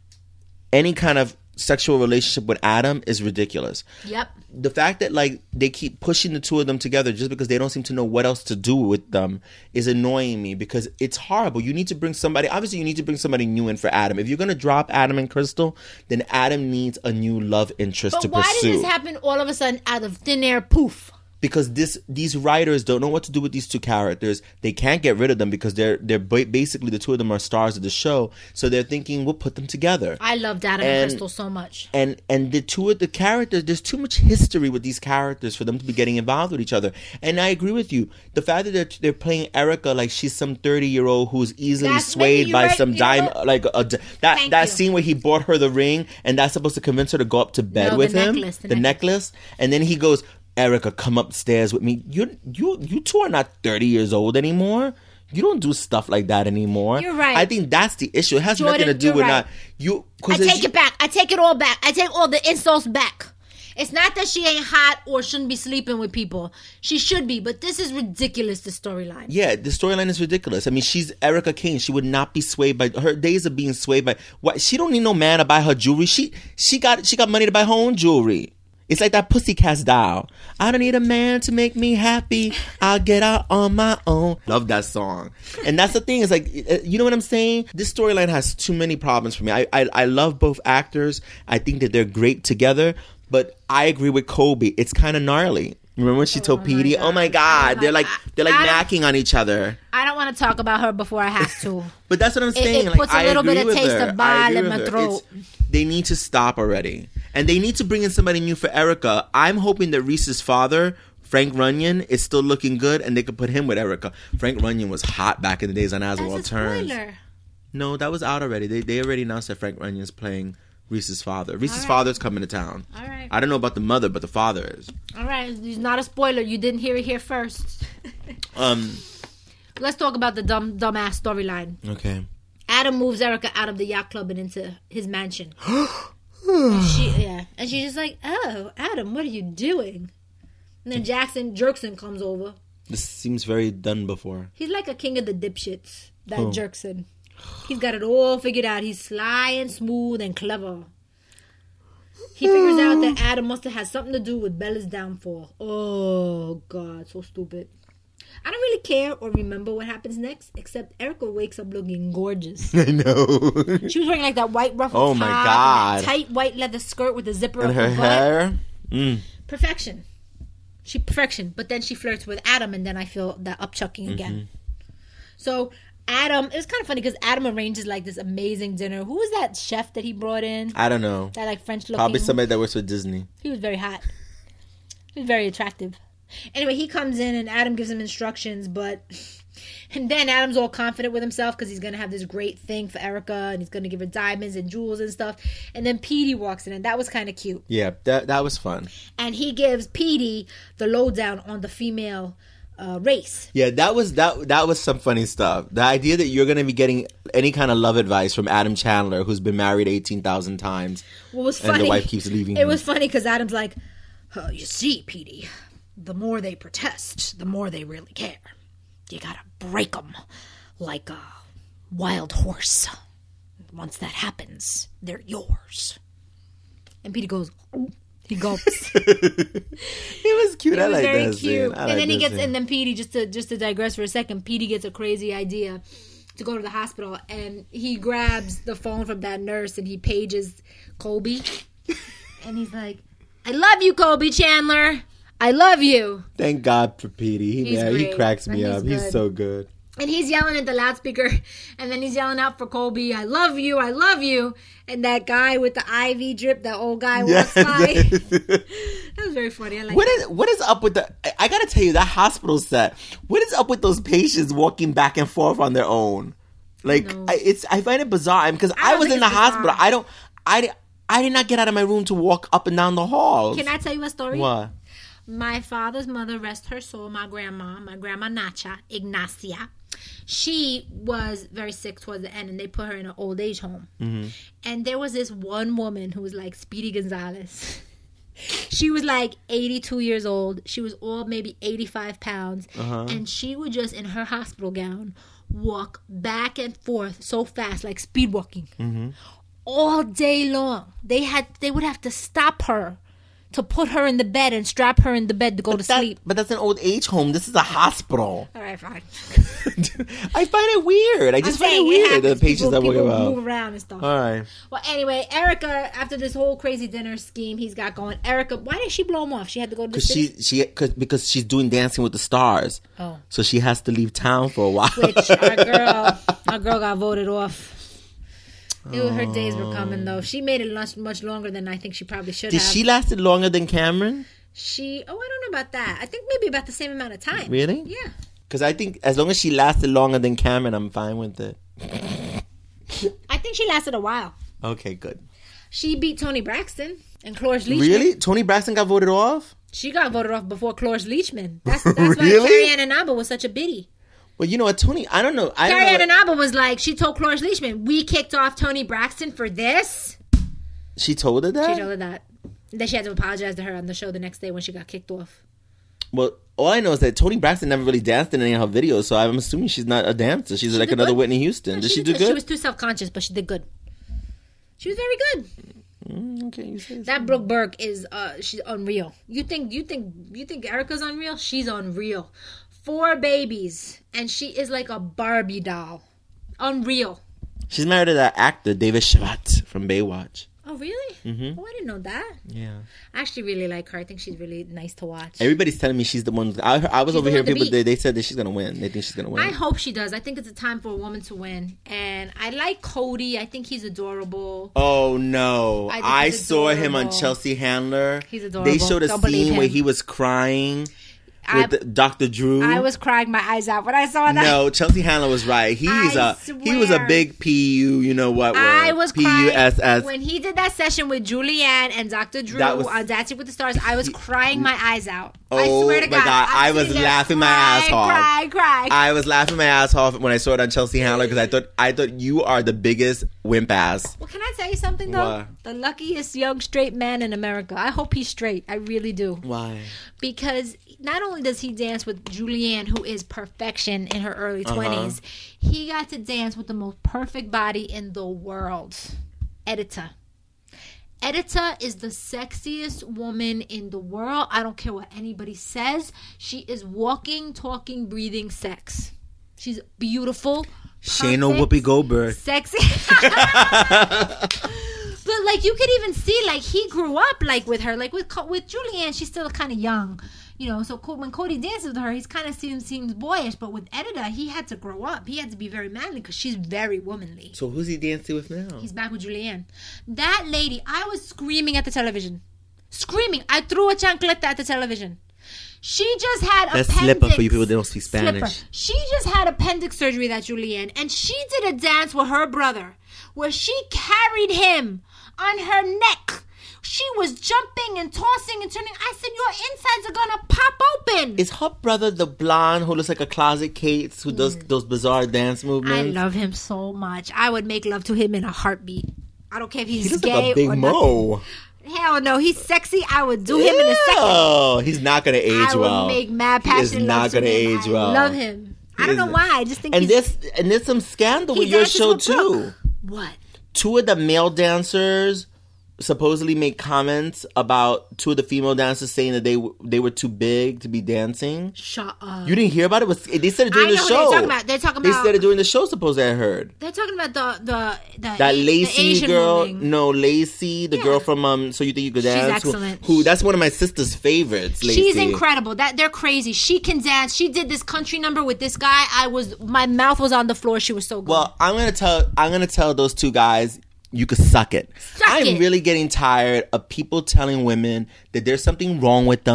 any kind of sexual relationship with Adam is ridiculous. Yep. The fact that like they keep pushing the two of them together just because they don't seem to know what else to do with them is annoying me because it's horrible. You need to bring somebody, obviously you need to bring somebody new in for Adam. If you're going to drop Adam and Crystal, then Adam needs a new love interest But to why pursue. did this happen all of a sudden out of thin air? Poof. Because these writers don't know what to do with these two characters. They can't get rid of them because they're basically the two of them are stars of the show. So they're thinking we'll put them together. I loved Adam and Crystal so much. And the two of the characters, there's too much history with these characters for them to be getting involved with each other. And I agree with you. The fact that they're playing Erica like she's some 30-year-old who's easily That's swayed maybe by you're right, some you diamond, know? like Thank that you. scene where he bought her the ring and that's supposed to convince her to go up to bed No, with the him. necklace, the the necklace, and then he goes, Erica, come upstairs with me. You two are not 30 years old anymore. You don't do stuff like that anymore. You're right. I think that's the issue. It has Jordan, nothing to do you're with right. not you. I take it back. I take it all back. I take all the insults back. It's not that she ain't hot or shouldn't be sleeping with people. She should be, but this is ridiculous, the storyline. Yeah, the storyline is ridiculous. I mean, she's Erica Kane. She would not be swayed by her days of being swayed by what she don't need no man to buy her jewelry. She got money to buy her own jewelry. It's like that Pussycats doll. I don't need a man to make me happy. I'll get out on my own. Love that song. And that's the thing. Is like, you know what I'm saying? This storyline has too many problems for me. I love both actors. I think that they're great together. But I agree with Kobe. It's kind of gnarly. Remember when she told Petey, "Oh my God, they're like macking on each other." I don't want to talk about her before I have to. But that's what I'm saying. It puts a little bit of taste of I bile agree in with my her. throat. They need to stop already. And they need to bring in somebody new for Erica. I'm hoping that Reese's father, Frank Runyon, is still looking good and they could put him with Erica. Frank Runyon was hot back in the days on As the World Turns. Spoiler. No, that was out already. They already announced that Frank Runyon's playing Reese's father. Reese's right. father's coming to town. All right. I don't know about the mother, but the father is. All right, it's not a spoiler. You didn't hear it here first. Let's talk about the dumbass storyline. Okay. Adam moves Erica out of the yacht club and into his mansion. and she's just like, "Oh, Adam, what are you doing?" And then Jerkson comes over. This seems very done before. He's like a king of the dipshits, that Jerkson. He's got it all figured out. He's sly and smooth and clever. He figures out that Adam must have had something to do with Bella's downfall. Oh, God, so stupid. I don't really care or remember what happens next, except Erica wakes up looking gorgeous. I know. She was wearing like that white ruffled Oh, top, my and God. that tight white leather skirt with the zipper And up her her butt. hair. Perfection. Perfection. But then she flirts with Adam, and then I feel that upchucking again. So Adam, it was kind of funny because Adam arranges like this amazing dinner. Who was that chef that he brought in? I don't know. That like French looking. Probably somebody that works with Disney. He was very hot. He was very attractive. Anyway, he comes in and Adam gives him instructions, and then Adam's all confident with himself because he's going to have this great thing for Erica and he's going to give her diamonds and jewels and stuff. And then Petey walks in and that was kind of cute. Yeah, that was fun. And he gives Petey the lowdown on the female race. Yeah, that was some funny stuff. The idea that you're going to be getting any kind of love advice from Adam Chandler, who's been married 18,000 times, What was funny, and the wife keeps leaving It him. was funny because Adam's like, "Oh, you see, Petey, the more they protest, the more they really care. You gotta break them like a wild horse. Once that happens, they're yours." And Petey goes, he gulps. He was cute. It I was like very that cute. scene. And then he gets, and then Petey, just to digress for a second, Petey gets a crazy idea to go to the hospital, and he grabs the phone from that nurse and he pages Colby, and he's like, "I love you, Colby Chandler. I love you." Thank God for Petey. He's He great. cracks me He's up. He's good. so good. And he's yelling at the loudspeaker, and then he's yelling out for Colby, "I love you, I love you." And that guy with the IV drip, that old guy walks by. That was very funny. I like that. What is up with the... I gotta tell you, that hospital set, what is up with those patients walking back and forth on their own? Like, I find it bizarre because I was in the hospital. I did not get out of my room to walk up and down the halls. Can I tell you a story? What? My father's mother, rest her soul, my grandma Nacha, Ignacia, she was very sick towards the end, and they put her in an old age home. Mm-hmm. And there was this one woman who was like Speedy Gonzalez. She was like 82 years old. She was all maybe 85 pounds. And she would just, in her hospital gown, walk back and forth so fast, like speed walking, all day long. They would have to stop her to put her in the bed and strap her in the bed to go to sleep. But that's an old age home. This is a hospital. All right, fine. I find it weird. I just find it weird, the patients that work about. Move around and stuff. All right. Well, anyway, Erica, after this whole crazy dinner scheme he's got going, Erica, why did she blow him off? She had to go to the because she's doing Dancing with the Stars. Oh. So she has to leave town for a while. Which our girl got voted off. Her days were coming, though. She made it much longer than I think she probably should have. Did she lasted longer than Cameron? I don't know about that. I think maybe about the same amount of time. Really? Yeah. Because I think as long as she lasted longer than Cameron, I'm fine with it. I think she lasted a while. Okay, good. She beat Toni Braxton and Cloris Leachman. Really? Toni Braxton got voted off? She got voted off before Cloris Leachman. That's why Really? Carrie Ann Inaba was such a biddy. Well, you know what, Toni, I don't know. Carrie Ann Inaba was like, she told Cloris Leachman, we kicked off Toni Braxton for this. She told her that? She told her that. Then she had to apologize to her on the show the next day when she got kicked off. Well, all I know is that Toni Braxton never really danced in any of her videos, so I'm assuming she's not a dancer. She's like another Whitney Houston. Did she do good? She was too self-conscious, but she did good. She was very good. Okay, you say so. That Brooke Burke is she's unreal. You think Erica's unreal? She's unreal. 4 babies, and she is like a Barbie doll. Unreal. She's married to that actor David Schwartz from Baywatch. Oh, really? Mm-hmm. Oh, I didn't know that. Yeah. I actually really like her. I think she's really nice to watch. Everybody's telling me she's the one. I was over here. People, they said that she's going to win. They think she's going to win. I hope she does. I think it's a time for a woman to win. And I like Cody. I think he's adorable. Oh, no. I saw him on Chelsea Handler. He's adorable. They showed a scene where he was crying. With Dr. Drew. I was crying my eyes out when I saw that. No, Chelsea Handler was right. He was a big PU, you know what word. I was PUSS. crying. When he did that session with Julianne and Dr. Drew on Dancing with the Stars, I was crying my eyes out. I swear to God. I was laughing my ass off. Cry. I was laughing my ass off when I saw it on Chelsea Handler because I thought you are the biggest wimp ass. Well, can I tell you something, though? What? The luckiest young straight man in America. I hope he's straight. I really do. Why? Because not only does he dance with Julianne, who is perfection in her early 20s, he got to dance with the most perfect body in the world. Edita. Edita is the sexiest woman in the world. I don't care what anybody says. She is walking, talking, breathing sex. She's beautiful. She ain't no Whoopi Goldberg. Sexy. But like you could even see, like he grew up like with her, like with Julianne, she's still kind of young, you know. So when Cody dances with her, he's kind of seems boyish. But with Edita, he had to grow up. He had to be very manly because she's very womanly. So who's he dancing with now? He's back with Julianne. That lady, I was screaming at the television, screaming. I threw a chancleta at the television. She just had That's appendix. slipper for you people that don't speak Spanish. Slipper. She just had appendix surgery, that Julianne, and she did a dance with her brother where she carried him on her neck. She was jumping and tossing and turning. I said, your insides are gonna pop open. Is her brother the blonde who looks like a closet Kate who does those bizarre dance movements? I love him so much. I would make love to him in a heartbeat. I don't care if he's he looks gay like a big or Mo. nothing. Hell no, he's sexy. I would do him in a second. Oh, he's not gonna age well. I would make mad passion. He is not gonna age well. I love him. I don't know why. I just think there's some scandal with your show too. What? 2 of the male dancers supposedly made comments about 2 of the female dancers saying that they were too big to be dancing. Shut up. You didn't hear about it? They said it during the show. They're talking about. They said it during the show. Supposedly, I heard. They're talking about that Lacey girl. Woman. No, Lacey, the girl from So You Think You Could Dance. She's excellent. Who that's one of my sister's favorites. Lacey. She's incredible. They're crazy. She can dance. She did this country number with this guy. My mouth was on the floor. She was so good. Well, I'm gonna tell those 2 guys. You could suck it. I'm really getting tired of people telling women that there's something wrong with them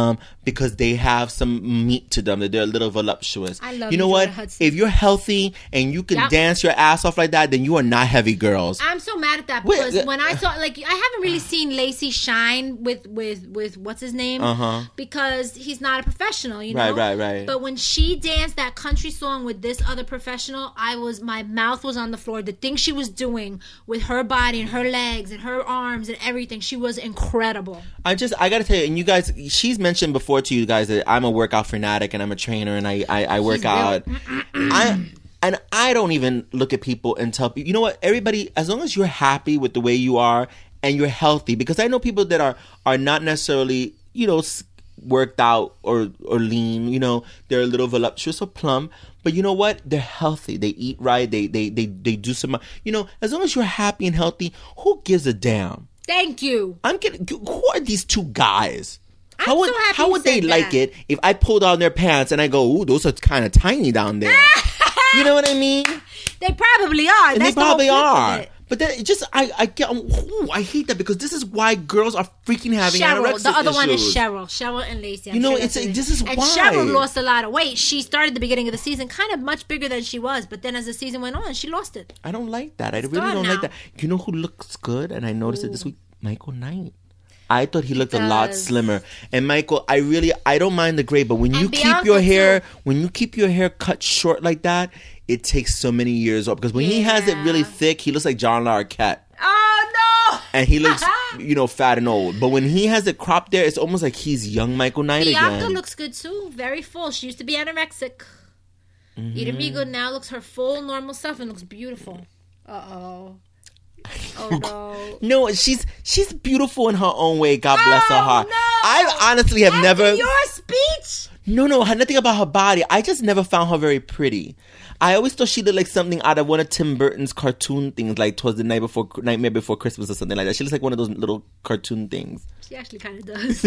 because they have some meat to them, that they're a little voluptuous. I love you know you, what? Jordan Hudson. If you're healthy and you can dance your ass off like that, then you are not heavy girls. I'm so mad at that because when I saw, like, I haven't really seen Lacey shine with what's his name, because he's not a professional, you know. Right. But when she danced that country song with this other professional, my mouth was on the floor. The thing she was doing with her body and her legs and her arms and everything, she was incredible. I gotta tell you, and you guys, she's mentioned before to you guys that I'm a workout fanatic and I'm a trainer and I work out. I don't even look at people and tell people, you know what, everybody, as long as you're happy with the way you are and you're healthy, because I know people that are not necessarily, you know, worked out or lean, you know, they're a little voluptuous or plump, but you know what, they're healthy, they eat right, they do some, you know, as long as you're happy and healthy, who gives a damn? Thank you. Who are these two guys? How would they like it if I pull down their pants and I go, ooh, those are kind of tiny down there? You know what I mean? They probably are. And they probably are. But then I hate that, because this is why girls are freaking having anorexia issues. The other one is Cheryl and Lacey. This is why. And Cheryl lost a lot of weight. She started the beginning of the season kind of much bigger than she was, but then as the season went on, she lost it. I don't like that. I really don't like that. You know who looks good? And I noticed it this week? Michael Knight. I thought he looked a lot slimmer. And Michael, I don't mind the gray, but when you keep your hair cut short like that, it takes so many years off. Because when he has it really thick, he looks like John Larroquette. Oh no! And he looks, you know, fat and old. But when he has it cropped there, it's almost like he's young Michael Knight again. Bianca looks good too. Very full. She used to be anorexic. Ida Migo now looks her full normal self and looks beautiful. Oh no. No, she's beautiful in her own way. God bless her heart. No. I honestly have never. Your speech? No, nothing about her body. I just never found her very pretty. I always thought she looked like something out of one of Tim Burton's cartoon things, like Twas the Nightmare Before Christmas or something like that. She looks like one of those little cartoon things. She actually kind of does.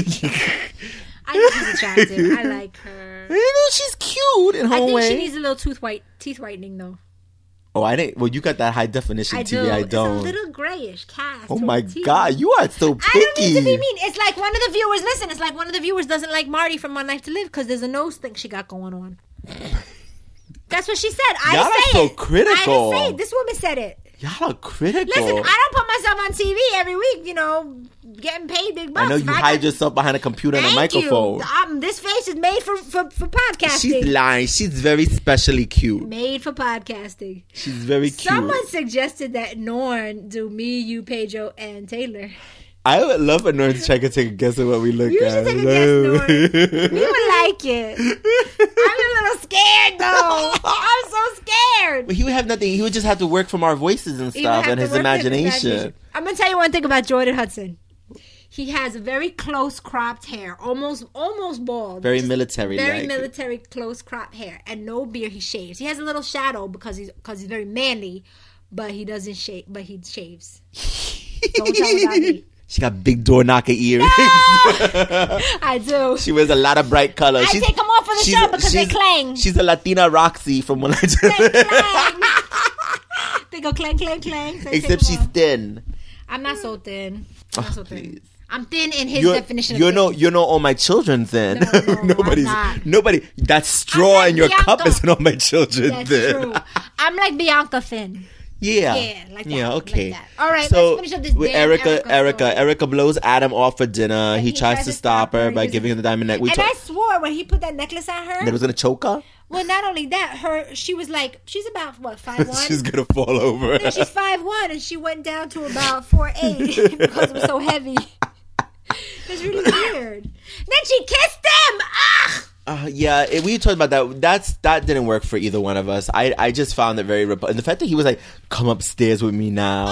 I think she's attractive. I like her. You know, she's cute in her own way. I think she needs a little teeth whitening though. Oh, I didn't. Well, you got that high definition TV. I don't. It's a little grayish cast. Oh my God, you are so picky. I don't need to be mean. It's like one of the viewers. Listen, it's like one of the viewers doesn't like Marty from One Life to Live because there's a nose thing she got going on. That's what she said. Y'all are so critical. I didn't say it. This woman said it. Y'all are critical. Listen, I don't put myself on TV every week, you know, getting paid big bucks. I know you hide yourself behind a computer and a microphone. This face is made for podcasting. She's lying. She's very specially cute. Made for podcasting. She's very cute. Someone suggested that Norn do me, you, Pedro, and Taylor. I would love for Norn to try to take a guess at what we look at. You should take a guess, Norn. We would like it. I'm a little scared, though. I'm so scared. But he would have nothing. He would just have to work from our voices and stuff and his imagination. I'm going to tell you one thing about Jordan Hudson. He has very close cropped hair, almost bald. Very military. Very military close cropped hair, and no beard. He shaves. He has a little shadow because he's very manly, but he doesn't shave. But he shaves. Don't tell about me. She got big door knocker earrings. No! I do. She wears a lot of bright colors. I take them off for the show because they clang. She's a Latina Roxy from One Life to Live. They clang. They go clang, clang, clang. So except she's thin. I'm not so thin. Please. I'm thin in his definition of thin. You're not all my children thin. No, nobody. That straw in your cup isn't all my children That's thin. True. I'm like Bianca thin. Yeah. Like that. Yeah, okay. Like that. All right, so let's finish up this with damn Erica blows Adam off for dinner. He tries to stop her by giving her the diamond necklace. And I swore when he put that necklace on her, that it was going to choke her? Well, not only that, she was like, she's about, 5'1"? She's going to fall over. Yeah, she's 5'1", and she went down to about 4'8" because it was so heavy. It's really weird. Then she kissed him! Ugh! Yeah, we talked about that. That didn't work for either one of us. I just found it very and the fact that he was like, "Come upstairs with me now,"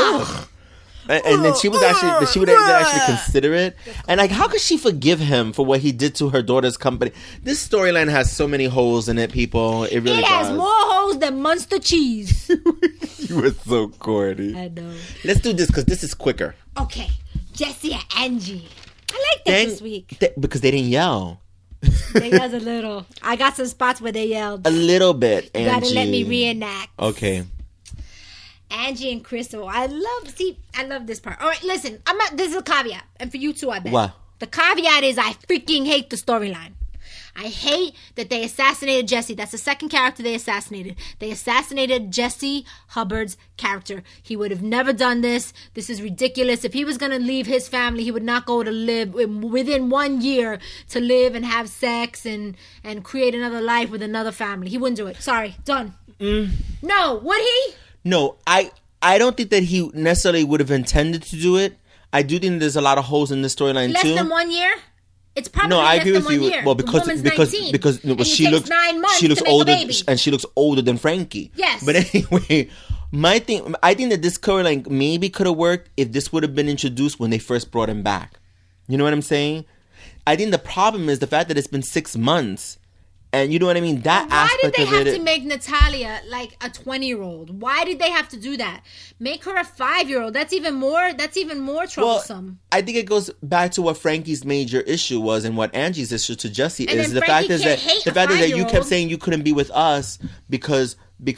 and then she would actually consider it. And like, how could she forgive him for what he did to her daughter's company? This storyline has so many holes in it, people. It really has more holes than Munster cheese. You were so corny. I know. Let's do this because this is quicker. Okay, Jesse and Angie. I like that this week because they didn't yell. They yelled a little. I got some spots where they yelled. A little bit, Angie. You gotta let me reenact. Okay. Angie and Crystal. I love this part. All right, listen. This is a caveat. And for you too, I bet. What? The caveat is I freaking hate the storyline. I hate that they assassinated Jesse. That's the second character they assassinated. They assassinated Jesse Hubbard's character. He would have never done this. This is ridiculous. If he was going to leave his family, he would not go to live within 1 year to live and have sex and create another life with another family. He wouldn't do it. Sorry. Done. No. Would he? No, I don't think that he necessarily would have intended to do it. I do think there's a lot of holes in the storyline too. Less than 1 year? It's probably I less agree than with you. 1 year. Well, The because woman's because 19. because no, And but it she takes looks 9 months she looks to make a older baby. and she looks older than Frankie. Yes. But anyway, I think that this storyline maybe could have worked if this would have been introduced when they first brought him back. You know what I'm saying? I think the problem is the fact that it's been 6 months. And you know what I mean? That Why did aspect they of have it. to make Natalia like a 20-year-old? Why did they have to do that? Make her a 5-year-old. That's even more troublesome. I think it goes back to what Frankie's major issue was and what Angie's issue to Jesse And is. then The fact Frankie is can't that hate the a fact is that you 5-year-old. kept saying you couldn't be with us because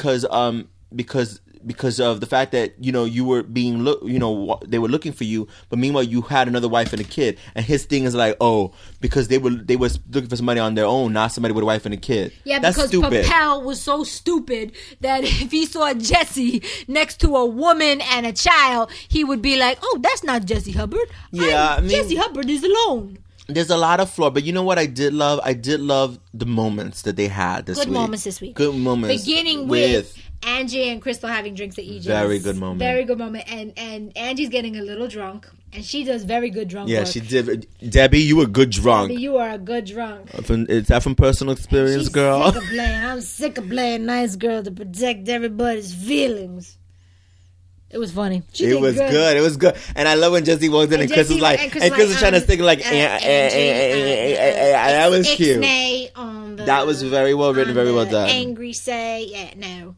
of the fact that you were being they were looking for you, but meanwhile you had another wife and a kid. And his thing is like, because they were looking for somebody on their own, not somebody with a wife and a kid. Yeah, that's because stupid. Papel was so stupid that if he saw Jesse next to a woman and a child, he would be like, "Oh, that's not Jesse Hubbard. Yeah, I mean, Jesse Hubbard is alone." There's a lot of flaw, but you know what I did love? I did love the moments that they had this week. Good moments this week. Good moments. Beginning with Angie and Crystal having drinks at EJ's. Very good moment. Very good moment. And Angie's getting a little drunk. And she does very good drunk work. she did. Debbie, you were good drunk. Debbie, you are a good drunk. Is that from personal experience, girl? I'm sick of playing nice girl to protect everybody's feelings. It was funny. It was good. It was good. And I love when Jesse walks in and Chris was like, and Chris was trying to stick like, that was cute. That was very well written, very well done. Angry say, no.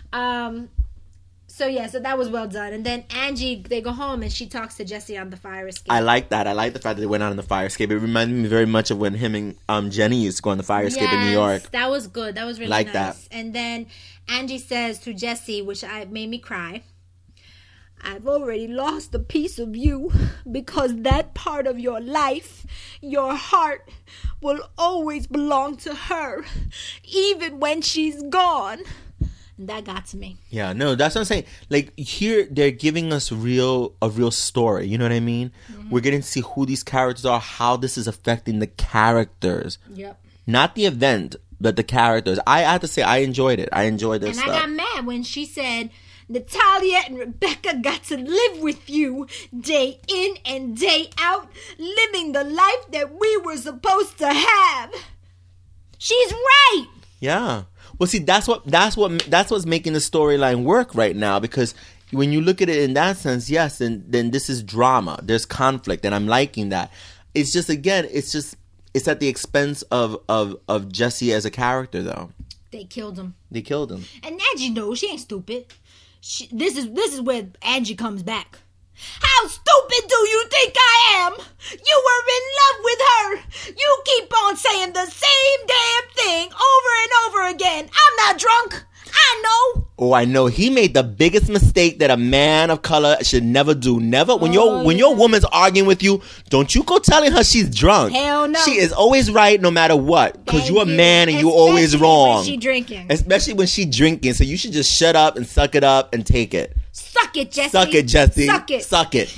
So that was well done. And then Angie, they go home and she talks to Jesse on the fire escape. I like that. I like the fact that they went out on the fire escape. It reminded me very much of when him and Jenny used to go on the fire escape in New York. That was good. That was really like nice. That. And then Angie says to Jesse, which made me cry, "I've already lost a piece of you because that part of your life, your heart, will always belong to her, even when she's gone." And that got to me. Yeah, no, that's what I'm saying. Like, here, they're giving us a real story. You know what I mean? Mm-hmm. We're getting to see who these characters are, how this is affecting the characters. Yep. Not the event, but the characters. I have to say, I enjoyed it. I enjoyed this stuff. And I got mad when she said, "Natalia and Rebecca got to live with you day in and day out, living the life that we were supposed to have." She's right. Yeah. Well, see, that's what's making the storyline work right now, because when you look at it in that sense, yes, then this is drama. There's conflict, and I'm liking that. It's just, again, it's at the expense of Jesse as a character, though. They killed him. And Angie knows she ain't stupid. This is where Angie comes back. "How stupid do you think I am? You were in love with her. You keep on saying the same damn thing over and over again. I'm not drunk. I know." Oh, I know. He made the biggest mistake that a man of color should never do. Never. When your woman's arguing with you, don't you go telling her she's drunk. Hell no. She is always right no matter what. Because you're a man and you're always wrong. Especially when she drinking. So you should just shut up and suck it up and take it. Suck it, Jesse. Suck it, Jesse. Suck it.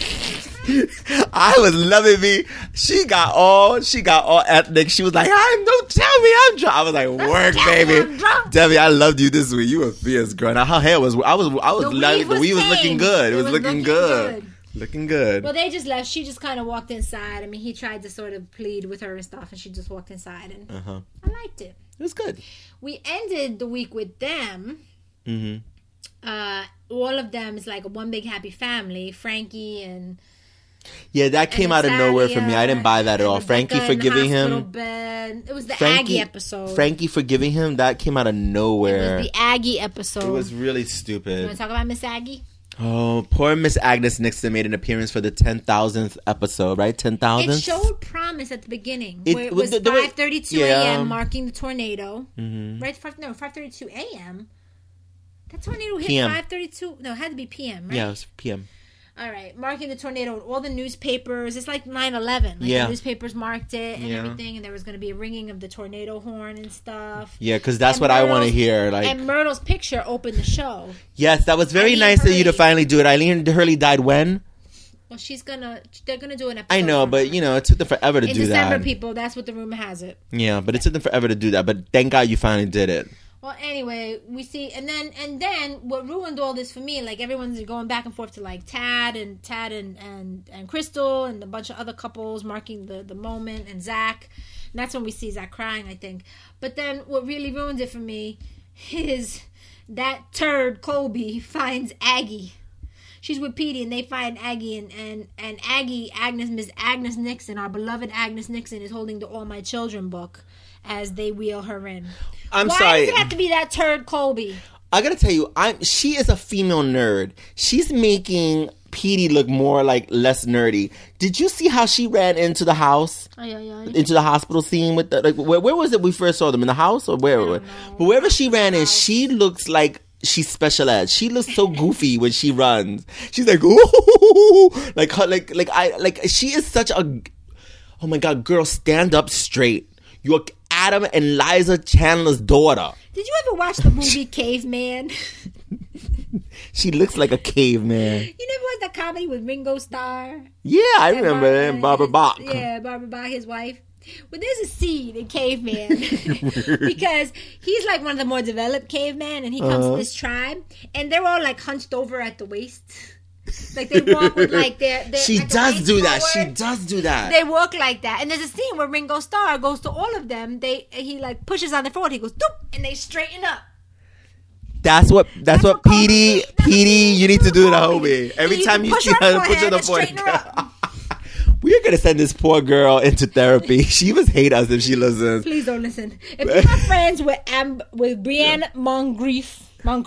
I was loving me. She got all ethnic. She was like, "Don't tell me I'm drunk." I was like, "Work, baby." Debbie, I loved you this week. You were fierce, girl. Now her hair was. I was loving. The weave was looking good. It was looking good. Looking good. Well, they just left. She just kind of walked inside. I mean, he tried to sort of plead with her and stuff, and she just walked inside, and I liked it. It was good. We ended the week with them. Mm-hmm. All of them is like one big happy family. Frankie and. Yeah, that came out of nowhere for me. I didn't buy that at all. Frankie forgiving him. It was the Aggie episode. Frankie forgiving him, that came out of nowhere. It was the Aggie episode. It was really stupid. You want to talk about Miss Aggie? Oh, poor Miss Agnes Nixon made an appearance for the 10,000th episode, right? 10,000th? It showed promise at the beginning. Where it was 5:32 a.m. marking the tornado. Mm-hmm. Right? 5:32 a.m. That tornado hit 5:32. No, it had to be p.m., right? Yeah, it was p.m. All right, marking the tornado. All the newspapers. It's like 9/11. Like the newspapers marked it and everything, and there was going to be a ringing of the tornado horn and stuff. Yeah, because that's what I want to hear. Like, and Myrtle's picture opened the show. Yes, that was very nice of you to finally do it. Eileen Hurley died when? Well, they're gonna do an episode. I know, but it took them forever to do that. In December, people. That's what the rumor has it. Yeah, but it took them forever to do that. But thank God you finally did it. Well, anyway, we see, and then what ruined all this for me, like everyone's going back and forth to like Tad and Crystal and a bunch of other couples marking the moment, and Zach. And that's when we see Zach crying, I think. But then what really ruined it for me is that turd Colby finds Aggie. She's with Petey, and they find Aggie, and Aggie, Miss Agnes Nixon, our beloved Agnes Nixon, is holding the All My Children book as they wheel her in. Why does it have to be that turd Colby? I gotta tell you, she is a female nerd. She's making Petey look more like less nerdy. Did you see how she ran into the house? Into the hospital scene with where was it we first saw them? In the house or where? But wherever she ran in, she looks like she's special ed. She looks so goofy when she runs. She's like, ooh, she is such a, oh my God, girl, stand up straight. You're Adam and Liza Chandler's daughter. Did you ever watch the movie Caveman? She looks like a caveman. You never watched that comedy with Ringo Starr? Yeah, I remember that. And Barbara Bach. Yeah, Barbara Bach, his wife. Well, there's a scene in Caveman because he's like one of the more developed cavemen, and he comes to this tribe, and they're all like hunched over at the waist. Like they walk with like their She does do that. She does do that. They walk like that. And there's a scene where Ringo Starr goes to all of them. He like pushes on their forehead. He goes, doop, and they straighten up. That's what Petey, you need to do to Hobie. Every time you see her, push her on the forehead. We're going to send this poor girl into therapy. She must hate us if she listens. Please don't listen. If you're not friends with Brienne Moncrief,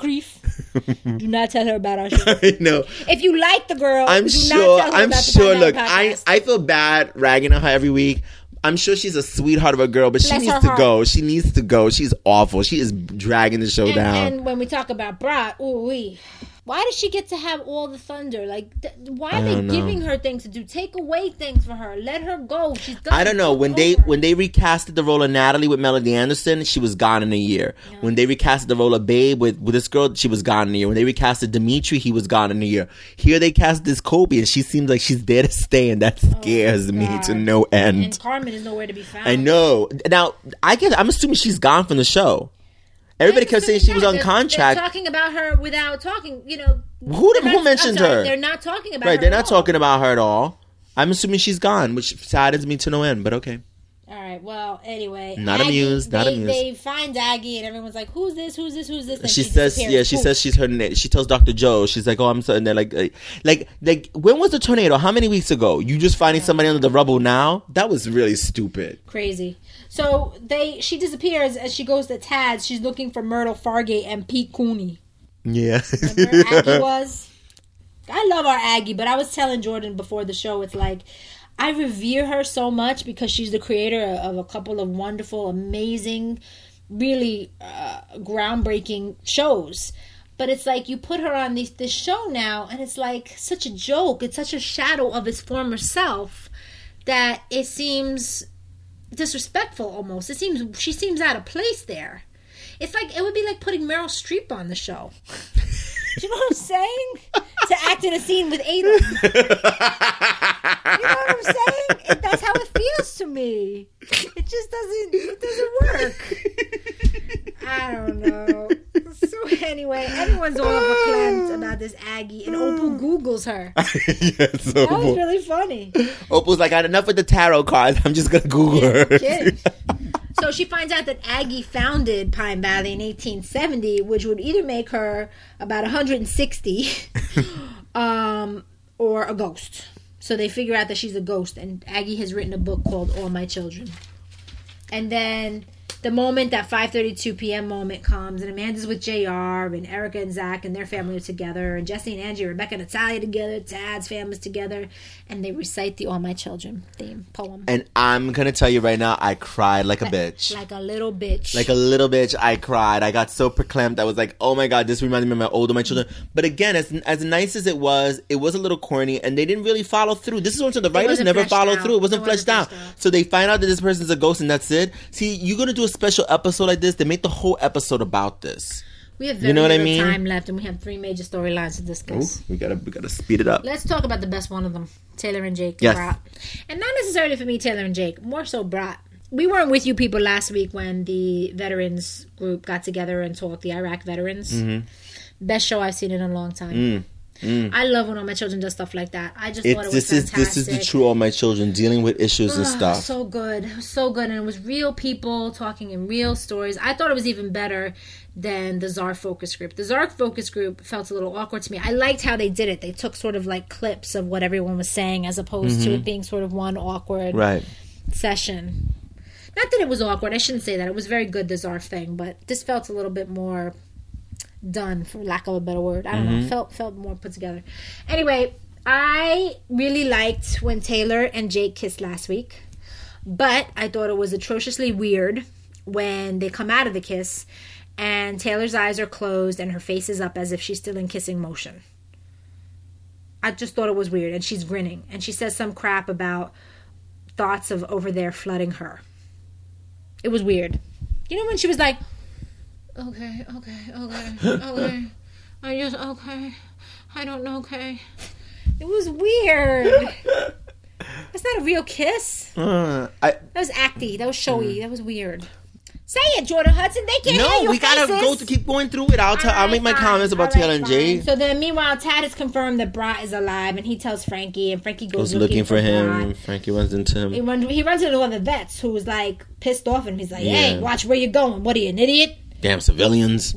do not tell her about our show. I know. If you like the girl, I'm sure. Look, I feel bad ragging on her every week. I'm sure she's a sweetheart of a girl, but she needs to go. She needs to go. She's awful. She is dragging the show down. And when we talk about Brat, why does she get to have all the thunder? Like, why are they giving her things to do? Take away things for her. Let her go. She's done. I don't know. When they recasted the role of Natalie with Melody Anderson, she was gone in a year. Yeah. When they recasted the role of Babe with this girl, she was gone in a year. When they recasted Dimitri, he was gone in a year. Here they cast this Kobe, and she seems like she's there to stay, and that scares me to no end. And Carmen is nowhere to be found. I know. Now, I'm assuming she's gone from the show. Everybody kept saying she was on contract. They're talking about her without talking, Who mentioned her? They're not talking about her. Right, they're not talking about her at all. I'm assuming she's gone, which saddens me to no end, but okay. All right, well, anyway. Not amused. They find Aggie, and everyone's like, who's this? And she says she's her name. She tells Dr. Joe, she's like, oh, I'm so, and they're like, when was the tornado? How many weeks ago? You just finding somebody under the rubble now? That was really stupid. Crazy. So she disappears as she goes to Tad's. She's looking for Myrtle Fargate and Pete Cooney. Yeah. Remember Aggie was? I love our Aggie, but I was telling Jordan before the show, it's like, I revere her so much because she's the creator of a couple of wonderful, amazing, really groundbreaking shows. But it's like you put her on this show now, and it's like such a joke. It's such a shadow of its former self that it seems disrespectful almost. She seems out of place there. It's like it would be like putting Meryl Streep on the show. Do you know what I'm saying? To act in a scene with Ada. You know what I'm saying? That's how it feels to me. It just doesn't work. I don't know. So anyway, everyone's all verklempt about this Aggie, and Opal Googles her. Yes, that was really funny. Opal's like, I had enough with the tarot cards. I'm just going to Google her. Kidding. So she finds out that Aggie founded Pine Valley in 1870, which would either make her about 160 or a ghost. So they figure out that she's a ghost, and Aggie has written a book called All My Children. And then the moment, that 5:32 p.m. moment comes, and Amanda's with JR, and Erica and Zach and their family are together, and Jesse and Angie, Rebecca and Natalia together, Tad's family's together, and they recite the All My Children theme poem. And I'm going to tell you right now, I cried like a bitch. Like a little bitch. Like a little bitch, I cried. I got so proclaimed. I was like, oh my God, this reminded me of my older, my children. But again, as nice as it was a little corny, and they didn't really follow through. This is what the writers never followed through. It wasn't fleshed out. So they find out that this person's a ghost, and that's it. See, you're going to do a special episode like this, they make the whole episode about this. We have very little time left, and we have 3 major storylines to discuss. Ooh, we gotta speed it up. Let's talk about the best one of them, Taylor and Jake. Yes. Brat. And not necessarily for me, Taylor and Jake, more so Brat. We weren't with you people last week when the veterans group got together and talked, the Iraq veterans. Mm-hmm. Best show I've seen in a long time. I love when All My Children does stuff like that. I just thought it was fantastic. This is the true All My Children, dealing with issues and stuff. So good. It was so good. And it was real people talking in real stories. I thought it was even better than the Czar focus group. The Czar focus group felt a little awkward to me. I liked how they did it. They took sort of like clips of what everyone was saying as opposed to it being sort of one awkward session. Not that it was awkward. I shouldn't say that. It was very good, the Czar thing. But this felt a little bit more done, for lack of a better word. I don't know. Felt more put together. Anyway, I really liked when Taylor and Jake kissed last week. But I thought it was atrociously weird when they come out of the kiss and Taylor's eyes are closed and her face is up as if she's still in kissing motion. I just thought it was weird. And she's grinning. And she says some crap about thoughts of over there flooding her. It was weird. You know when she was like, okay. I don't know, okay. It was weird. That's not a real kiss. That was acty. That was showy. That was weird. Say it, Jordan Hudson. They can't hear your No, we gotta keep going through it. I'll make my comments about Taylor and Jay. So then, meanwhile, Tad has confirmed that Brat is alive, and he tells Frankie, and Frankie goes looking for him. Brat. Frankie runs into him. He runs into one of the vets who was like pissed off, and he's like, "Hey, watch where you're going. What are you, an idiot? Damn civilians."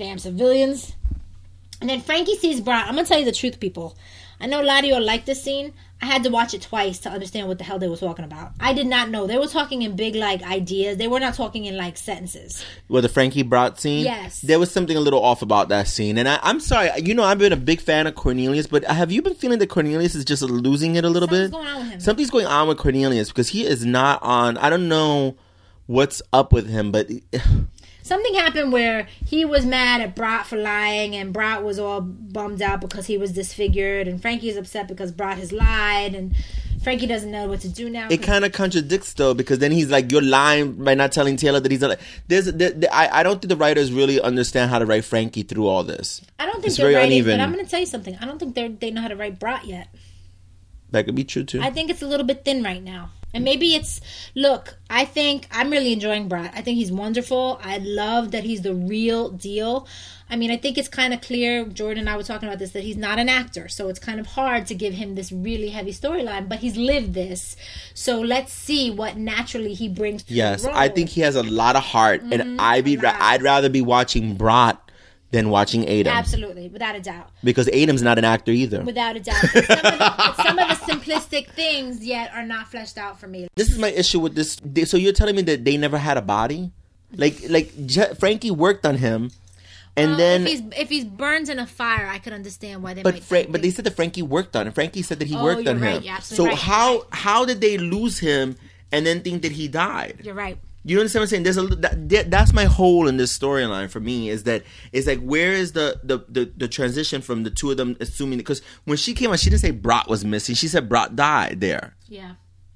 And then Frankie sees Brat. I'm gonna tell you the truth, people. I know a lot of you like this scene. I had to watch it twice to understand what the hell they were talking about. I did not know. They were talking in big, like, ideas. They were not talking in, like, sentences. Well, the Frankie Brat scene? Yes. There was something a little off about that scene. And I'm sorry. You know, I've been a big fan of Cornelius, but have you been feeling that Cornelius is just losing it a little bit? Something's going on with him. Something's going on with Cornelius because he is not on... I don't know what's up with him, but... Something happened where he was mad at Brat for lying, and Brat was all bummed out because he was disfigured, and Frankie's upset because Brat has lied, and Frankie doesn't know what to do now. It kind of contradicts, though, because then he's like, you're lying by not telling Taylor that he's alive. I don't think the writers really understand how to write Frankie through all this. I don't think they're writing, but I'm going to tell you something. I don't think they know how to write Brat yet. That could be true, too. I think it's a little bit thin right now. And maybe it's... Look, I think... I'm really enjoying Brat. I think he's wonderful. I love that he's the real deal. I mean, I think it's kind of clear, Jordan and I were talking about this, that he's not an actor. So it's kind of hard to give him this really heavy storyline. But he's lived this. So let's see what naturally he brings to the role. I think he has a lot of heart. And I'd rather be watching Brat than watching Adam. Absolutely, without a doubt. Because Adam's not an actor either. Without a doubt. Some of the simplistic things yet are not fleshed out for me. This is my issue with this. So you're telling me that they never had a body? Frankie worked on him, and then if he's burned in a fire, I could understand why they. But they said that Frankie worked on him. Frankie said that he worked on him. You're absolutely so how did they lose him and then think that he died? You're right. You understand what I'm saying? That's my hole in this storyline for me. Is that it's like, where is the transition from the two of them assuming? Because when she came out, she didn't say Brat was missing. She said Brat died there. Yeah.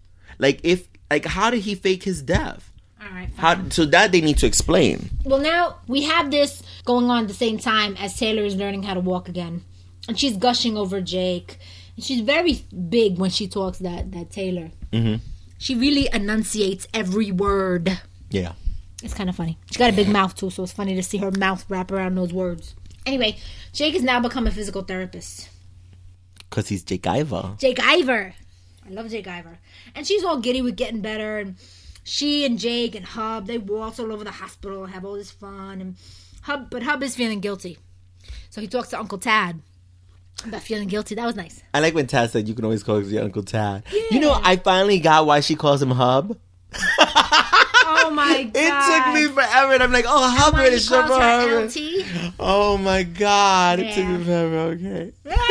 How did he fake his death? All right. So that they need to explain. Well, now we have this going on at the same time as Taylor is learning how to walk again, and she's gushing over Jake. And she's very big when she talks. That Taylor. Mm-hmm. She really enunciates every word. Yeah. It's kind of funny. She's got a big mouth, too, so it's funny to see her mouth wrap around those words. Anyway, Jake has now become a physical therapist. Because he's Jake Iver. Jake Iver. I love Jake Iver. And she's all giddy with getting better. And she and Jake and Hub, they waltz all over the hospital, have all this fun. But Hub is feeling guilty. So he talks to Uncle Tad about feeling guilty. That was nice. I like when Tad said you can always call your Uncle Tad. Yeah. You know, I finally got why she calls him Hub. Oh, Oh my god! It took me forever, and I'm like, oh, how British calls for her her? LT. Oh my god! It took Yeah. me forever. Okay.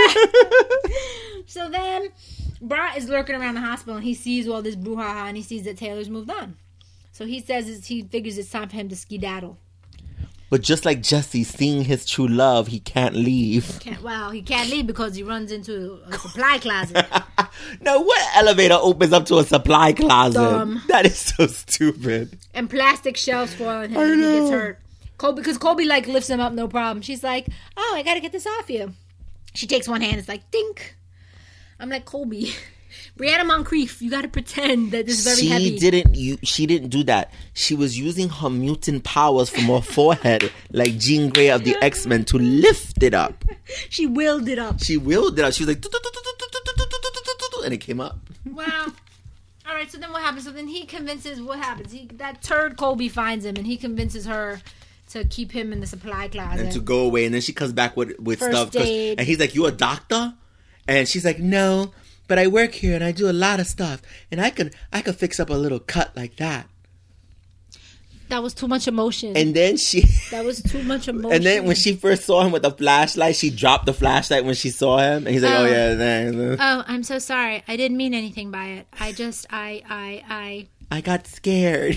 So then, Brat is lurking around the hospital, and he sees all this brouhaha, and he sees that Taylor's moved on. So he says he figures it's time for him to skedaddle. But just like Jesse seeing his true love, he can't leave. He can't leave because he runs into a supply closet. Now, what elevator opens up to a supply closet? Dumb. That is so stupid. And plastic shelves foiling him, and he gets hurt. Because Colby like lifts him up, no problem. She's like, "Oh, I gotta get this off you." She takes one hand, it's like dink. I'm like, Colby, Brianna Moncrief, you gotta pretend that this is very heavy. She didn't do that. She was using her mutant powers from her forehead, like Jean Grey of the X-Men, to lift it up. She willed it up. She willed it up. She was like, and it came up. Wow. All right. So then what happens? So then he convinces. What happens? That turd Colby finds him, and he convinces her to keep him in the supply closet and to go away. And then she comes back with First stuff. aid. And he's like, "You a doctor?" And she's like, "No, but I work here and I do a lot of stuff, and I could fix up a little cut like that." That was too much emotion. And then that was too much emotion. And then when she first saw him with the flashlight, she dropped the flashlight when she saw him, and he's like, "Oh yeah, thanks." Oh, I'm so sorry. I didn't mean anything by it. I just I got scared.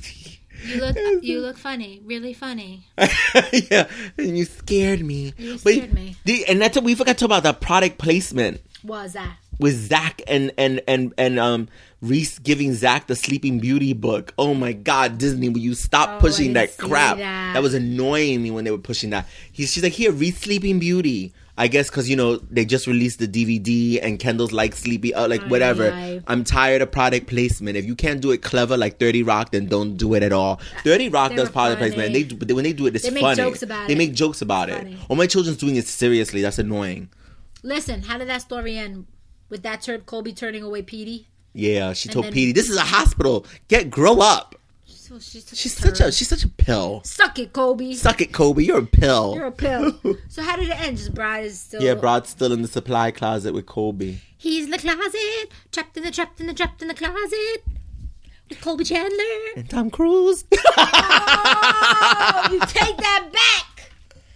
You look funny, really funny. Yeah, and you scared me. You scared me. And that's what we forgot to talk about, the product placement. What was that? With Zach and Reese giving Zach the Sleeping Beauty book. Oh my God, Disney, will you stop pushing that crap? That was annoying me when they were pushing that. She's like, "Here, read Sleeping Beauty." I guess because, they just released the DVD and Kendall's like Sleepy, whatever. I'm tired of product placement. If you can't do it clever like 30 Rock, then don't do it at all. 30 Rock does product placement. But when they do it, it's funny. They make jokes about it. Oh, my children's doing it seriously. That's annoying. Listen, how did that story end? With that turd Colby turning away Petey? Yeah, she told Petey, "This is a hospital. Grow up." She's such a pill. Suck it, Colby. Suck it, Colby. You're a pill. You're a pill. So how did it end? Just Brad is still... Yeah, Brad's still in the supply closet with Colby. He's in the closet. Trapped in the closet. With Colby Chandler. And Tom Cruise. Oh, you take that back.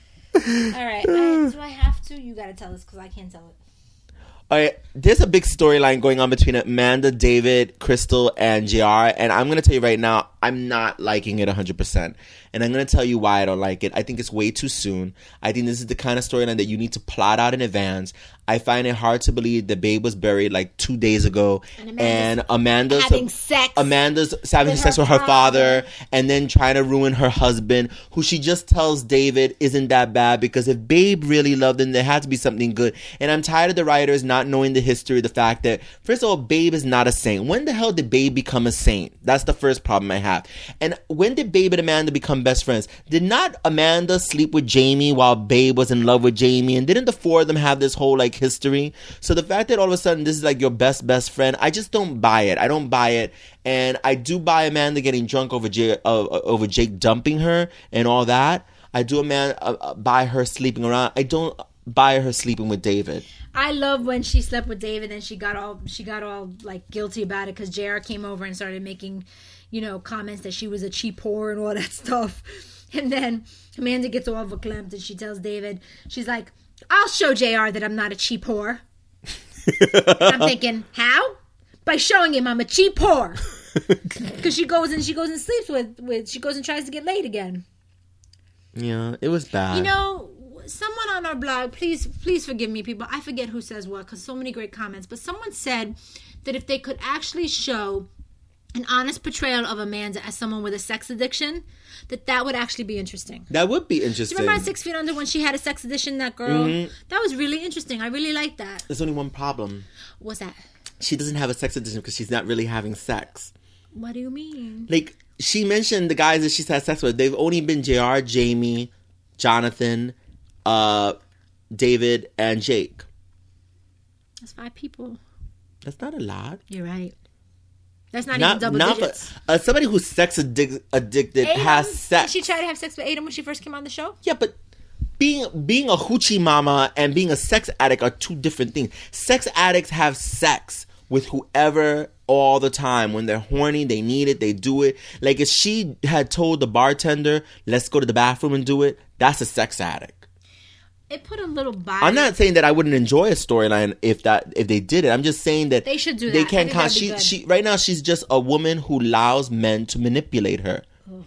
All right. Do I have to? You got to tell us because I can't tell it. All right, there's a big storyline going on between Amanda, David, Crystal, and JR. And I'm going to tell you right now, I'm not liking it 100%. And I'm going to tell you why I don't like it. I think it's way too soon. I think this is the kind of storyline that you need to plot out in advance. I find it hard to believe that Babe was buried like 2 days ago. And Amanda's having sex with her father. And then trying to ruin her husband, who she just tells David isn't that bad. Because if Babe really loved him, there had to be something good. And I'm tired of the writers not knowing the history, the fact that, first of all, Babe is not a saint. When the hell did Babe become a saint? That's the first problem I have. And when did Babe and Amanda become best friends? Did not Amanda sleep with Jamie while Babe was in love with Jamie? And didn't the four of them have this whole history? So the fact that all of a sudden this is your best friend, I just don't buy it. I don't buy it. And I do buy Amanda getting drunk over Jake dumping her and all that. I do buy her sleeping around. I don't buy her sleeping with David. I love when she slept with David and she got all guilty about it because JR came over and started making, comments that she was a cheap whore and all that stuff. And then Amanda gets all verklempt and she tells David, she's like, "I'll show JR that I'm not a cheap whore." And I'm thinking, how? By showing him I'm a cheap whore. Because she goes and sleeps with she goes and tries to get laid again. Yeah, it was bad. Someone on our blog, please forgive me, people. I forget who says what because so many great comments. But someone said that if they could actually show an honest portrayal of Amanda as someone with a sex addiction, that would actually be interesting. That would be interesting. Do you remember on 6 Feet Under when she had a sex addiction, that girl? Mm-hmm. That was really interesting. I really liked that. There's only one problem. What's that? She doesn't have a sex addiction because she's not really having sex. What do you mean? She mentioned the guys that she's had sex with. They've only been JR, Jamie, Jonathan, David, and Jake. That's 5 people. That's not a lot. You're right. That's not even double digits. Somebody who's sex addicted has sex. Did she try to have sex with Adam when she first came on the show? Yeah, but being a hoochie mama and being a sex addict are two different things. Sex addicts have sex with whoever all the time. When they're horny, they need it, they do it. Like if she had told the bartender, let's go to the bathroom and do it, that's a sex addict. It put a little bias. I'm not saying that I wouldn't enjoy a storyline if they did it. I'm just saying that they should do that. They can't. I think that'd be She right now she's just a woman who allows men to manipulate her.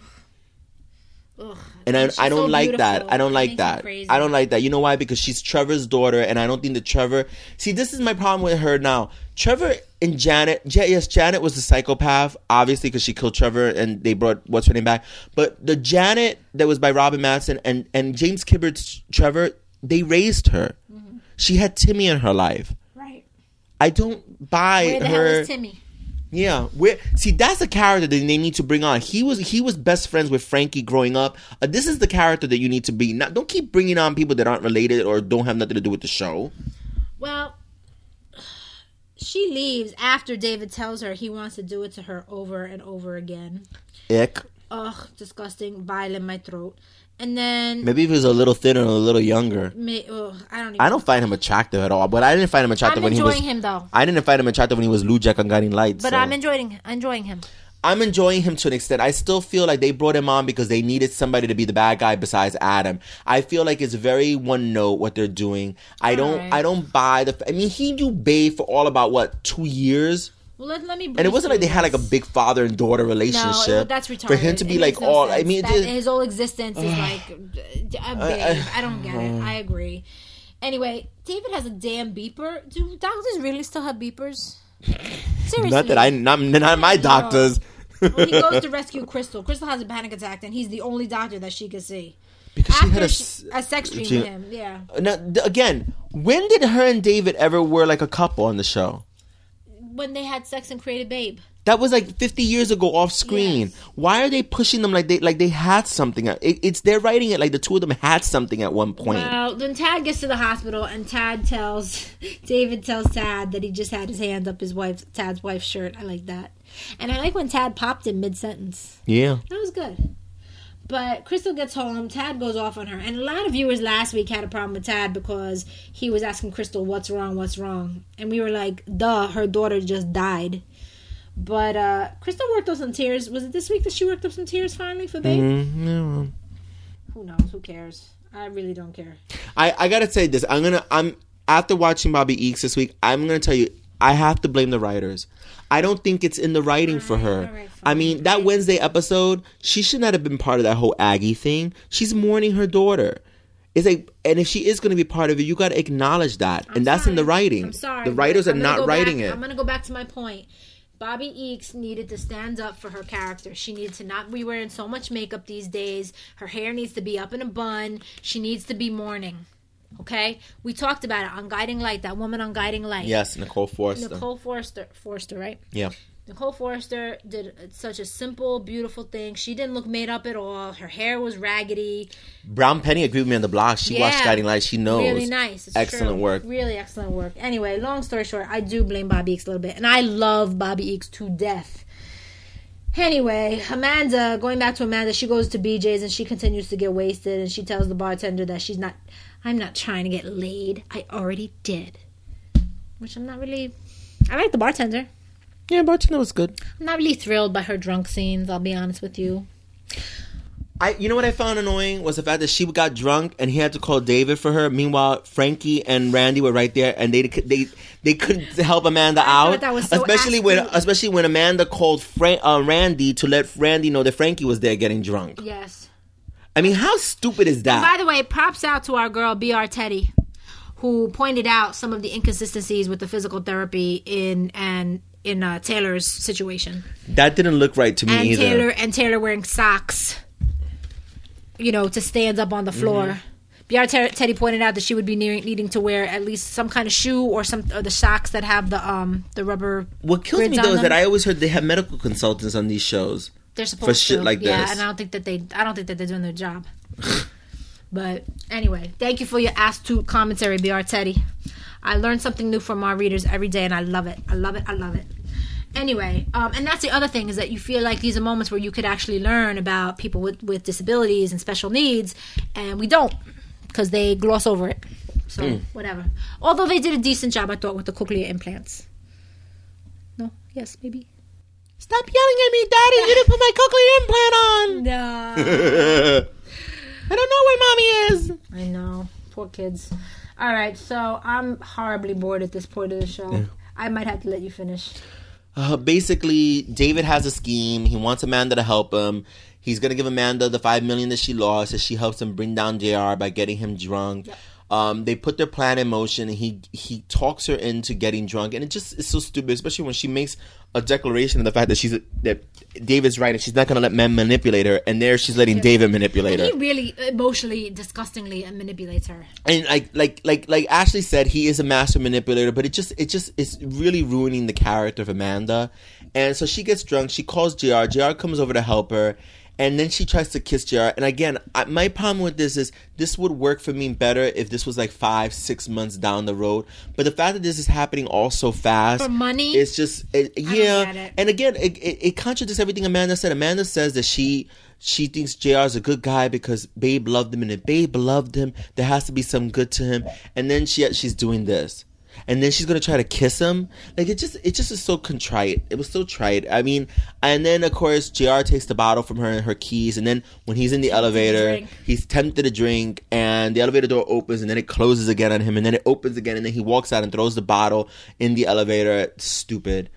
Ugh. And I don't so like that. beautiful. I don't It like makes me that. crazy. I don't like that. You know why? Because she's Trevor's daughter, and I don't think that Trevor... See, this is my problem with her now. Trevor and Janet... Yes, Janet was the psychopath, obviously, because she killed Trevor, and they brought what's-her-name back. But the Janet that was by Robin Madsen and James Kibbert's Trevor, they raised her. Mm-hmm. She had Timmy in her life. Right. I don't buy Where the her... hell is Timmy? Yeah, see, that's a character that they need to bring on. He was best friends with Frankie growing up. This is the character that you need to be. Don't keep bringing on people that aren't related or don't have nothing to do with the show. Well, she leaves after David tells her he wants to do it to her over and over again. Ick. Ugh, disgusting, bile in my throat. And then maybe if he was a little thinner and a little younger. I don't find him attractive at all. But I didn't find him attractive when he was. I'm enjoying him though. I didn't find him attractive when he was Lou Jack on Guiding Lights. But so. I'm enjoying him. I'm enjoying him to an extent. I still feel like they brought him on because they needed somebody to be the bad guy besides Adam. I feel like it's very one note what they're doing. I don't buy the. I mean, he knew Babe for all about 2 years. Well, let me. And it wasn't like they had like a big father and daughter relationship. No, that's retarded. For him to be like all. Sense. I mean, his whole existence is like a babe. I don't get it. I agree. Anyway, David has a damn beeper. Do doctors really still have beepers? Seriously. Not my doctors. Well, he goes to rescue Crystal. Crystal has a panic attack, and he's the only doctor that she could see. Because after she had a sex dream with him. Yeah. Now, again, when did her and David ever were like a couple on the show? When they had sex and created Babe. That was like 50 years ago off screen. Yes. Why are they pushing them like they had something? They're writing it like the two of them had something at one point. Well, then Tad gets to the hospital and David tells Tad that he just had his hand up Tad's wife's shirt. I like that. And I like when Tad popped in mid-sentence. Yeah. That was good. But Crystal gets home. Tad goes off on her. And a lot of viewers last week had a problem with Tad because he was asking Crystal, what's wrong? And we were like, duh, her daughter just died. But Crystal worked up some tears. Was it this week that she worked up some tears finally for Babe? No. Who knows? Who cares? I really don't care. I gotta say this. I'm after watching Bobby Eakes this week, I'm gonna tell you, I have to blame the writers. I don't think it's in the writing for her. Right, I mean, that Wednesday episode, she should not have been part of that whole Aggie thing. She's mourning her daughter. It's like, and if she is going to be part of it, you got to acknowledge that. And that's in the writing. I'm sorry. The writers are not writing it. I'm going to go back to my point. Bobby Eakes needed to stand up for her character. She needed to not be wearing so much makeup these days. Her hair needs to be up in a bun. She needs to be mourning. Okay? We talked about it on Guiding Light, that woman on Guiding Light. Yes, Nicole Forster. Nicole Forster, right? Yeah. Nicole Forster did such a simple, beautiful thing. She didn't look made up at all. Her hair was raggedy. Brown Penny agreed with me on the block. She watched Guiding Light. She knows. Really nice. It's excellent true. Work. Really excellent work. Anyway, long story short, I do blame Bobby Eakes a little bit. And I love Bobby Eakes to death. Anyway, Amanda, going back to Amanda, she goes to BJ's and she continues to get wasted. And she tells the bartender that I'm not trying to get laid. I already did. Which I'm not really... I like the bartender. Yeah, bartender was good. I'm not really thrilled by her drunk scenes, I'll be honest with you. You know what I found annoying was the fact that she got drunk and he had to call David for her. Meanwhile, Frankie and Randy were right there, and they couldn't help Amanda out. Thought that was so especially when Amanda called Randy to let Randy know that Frankie was there getting drunk. Yes. I mean, how stupid is that? And by the way, props out to our girl BR Teddy, who pointed out some of the inconsistencies with the physical therapy in Taylor's situation. That didn't look right to me either. Taylor wearing socks, to stand up on the floor. Mm-hmm. BR Teddy pointed out that she would be needing to wear at least some kind of shoe or the socks that have the rubber. What kills me though is that I always heard they have medical consultants on these shows. They're supposed for shit like this. Yeah, and I don't think that they're doing their job. But anyway, thank you for your astute commentary, BR Teddy. I learn something new from our readers every day, and I love it. I love it. Anyway, and that's the other thing, is that you feel like these are moments where you could actually learn about people with disabilities and special needs, and we don't, because they gloss over it. So, whatever. Although they did a decent job, I thought, with the cochlear implants. Yes, maybe. Stop yelling at me, Daddy. You didn't put my cochlear implant on. No. I don't know where Mommy is. I know. Poor kids. All right, so I'm horribly bored at this point of the show. Yeah. I might have to let you finish. Basically, David has a scheme. He wants Amanda to help him. He's going to give Amanda the $5 million that she lost as she helps him bring down JR by getting him drunk. Yep. They put their plan in motion, and he talks her into getting drunk, and it's so stupid, especially when she makes a declaration of the fact that David's right and she's not going to let men manipulate her, and there she's letting David manipulate her. He really emotionally, disgustingly manipulates her. And like Ashley said, he is a master manipulator, but it's really ruining the character of Amanda. And so she gets drunk, she calls JR. JR comes over to help her. And then she tries to kiss JR. And again, my problem with this is this would work for me better if this was like 5-6 months down the road. But the fact that this is happening all so fast. For money? It's just, yeah. I don't get it. And again, it contradicts everything Amanda said. Amanda says that she thinks JR is a good guy because Babe loved him. And if Babe loved him, there has to be some good to him. And then she's doing this. And then she's going to try to kiss him. Like, it just is so contrite. It was so trite. I mean, and then, of course, JR takes the bottle from her and her keys. And then when he's in the elevator, he's tempted to drink. And the elevator door opens. And then it closes again on him. And then it opens again. And then he walks out and throws the bottle in the elevator. Stupid.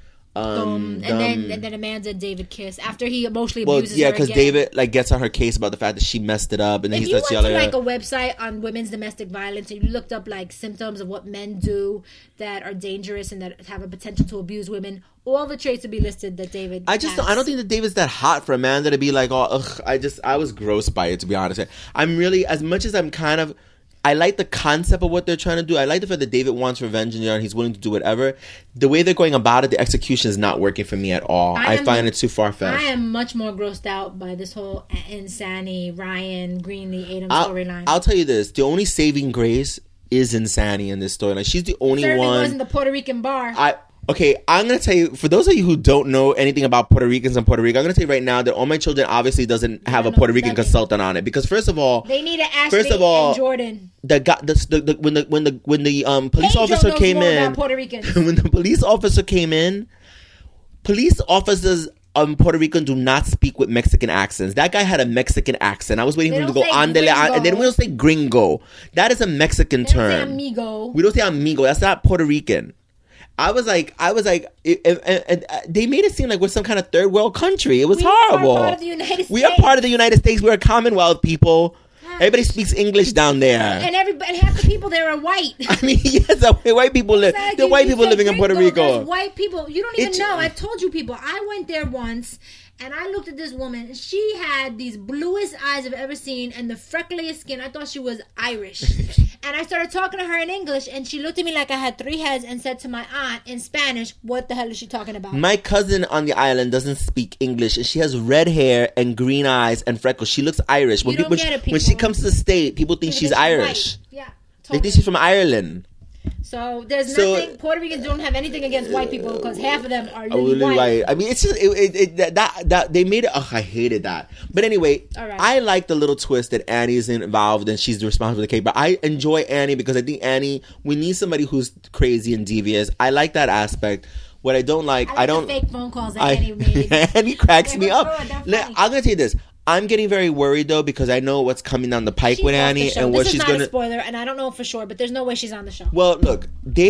And then Amanda and David kiss after he emotionally abuses her. Yeah, because David gets on her case about the fact that she messed it up, and then he starts yelling. If you went to a website on women's domestic violence and you looked up symptoms of what men do that are dangerous and that have a potential to abuse women, all the traits would be listed that David. I don't think that David's that hot for Amanda to be like, oh, ugh. I was gross by it, to be honest. I'm really, as much as I'm kind of. I like the concept of what they're trying to do. I like the fact that David wants revenge and he's willing to do whatever. The way they're going about it, the execution is not working for me at all. I find it too far-fetched. I am much more grossed out by this whole Insani, Ryan, Greenlee, Adam storyline. I'll tell you this. The only saving grace is Insani in this storyline. She's the only one. Certainly wasn't the Puerto Rican bar. Okay, I'm going to tell you, for those of you who don't know anything about Puerto Ricans and Puerto Rico, I'm going to tell you right now that All My Children obviously doesn't have a Puerto Rican consultant on it. Because first of all... They need an Ashley and Jordan. When the police officer came in... When the police officer came in, police officers in Puerto Rico do not speak with Mexican accents. That guy had a Mexican accent. I was waiting for him to go andele, and then we don't say gringo. That is a Mexican term. We don't say amigo. We don't say amigo. That's not Puerto Rican. I was like, they made it seem like we're some kind of third world country. It was horrible. We are part of the United States. We are part of the United States. We're a Commonwealth people. Everybody speaks English down there. And half the people there are white. I mean, yes, white people live. There are white people living in Puerto Rico. White people. You don't even know. I've told you people. I went there once. And I looked at this woman. She had these bluest eyes I've ever seen and the freckliest skin. I thought she was Irish. And I started talking to her in English. And she looked at me like I had three heads and said to my aunt in Spanish, what the hell is she talking about? My cousin on the island doesn't speak English. And she has red hair and green eyes and freckles. She looks Irish. When she comes to the state, people think she's Irish. Yeah, totally. They think she's from Ireland. So there's nothing. Puerto Ricans don't have anything against white people because half of them are really white. I mean, it's just that they made it. Oh, I hated that. But anyway, I like the little twist that Annie is involved and she's responsible for the cake. But I enjoy Annie because I think Annie. We need somebody who's crazy and devious. I like that aspect. What I don't like, I don't. The fake phone calls that Annie made. Annie cracks me up. I'm gonna tell you this. I'm getting very worried though because I know what's coming down the pike with Annie and what she's going to. This is not a spoiler, and I don't know for sure, but there's no way she's on the show. Well, look,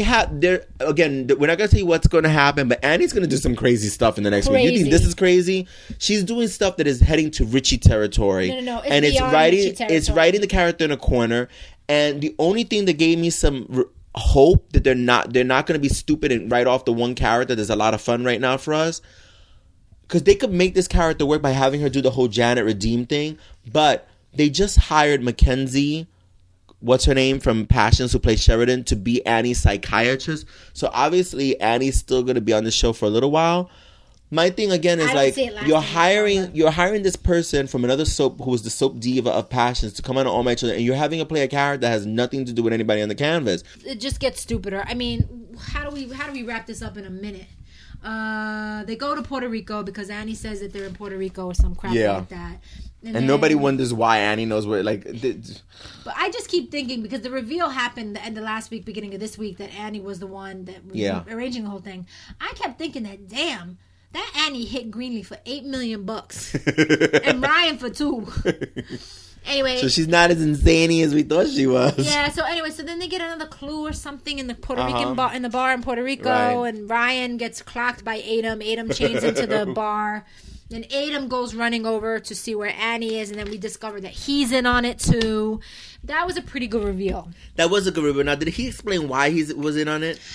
again. We're not going to tell you what's going to happen, but Annie's going to do some crazy stuff in the next week. You think this is crazy? She's doing stuff that is heading to Richie territory. No. And it's writing the character in a corner. And the only thing that gave me some hope that they're not going to be stupid and write off the one character. There's a lot of fun right now for us. Because they could make this character work by having her do the whole Janet Redeem thing. But they just hired Mackenzie, what's her name, from Passions, who plays Sheridan, to be Annie's psychiatrist. So obviously Annie's still going to be on the show for a little while. My thing again is you're hiring this person from another soap who was the soap diva of Passions to come on All My Children, and you're having her play a character that has nothing to do with anybody on the canvas. It just gets stupider. I mean, how do we wrap this up in a minute? They go to Puerto Rico because Annie says that they're in Puerto Rico or some crap like that. And then, nobody wonders why Annie knows where, like... But I just keep thinking, because the reveal happened at the end of last week, beginning of this week, that Annie was the one that was arranging the whole thing. I kept thinking that, damn, that Annie hit Greenlee for $8 million and Ryan for $2. Anyway. So she's not as insane as we thought she was. Yeah, so anyway, so then they get another clue or something in the Puerto Rican bar, in the bar in Puerto Rico, and Ryan gets clocked by Adam. Adam chains into the bar. Then Adam goes running over to see where Annie is, and then we discover that he's in on it too. That was a pretty good reveal. That was a good reveal. Now, did he explain why he was in on it?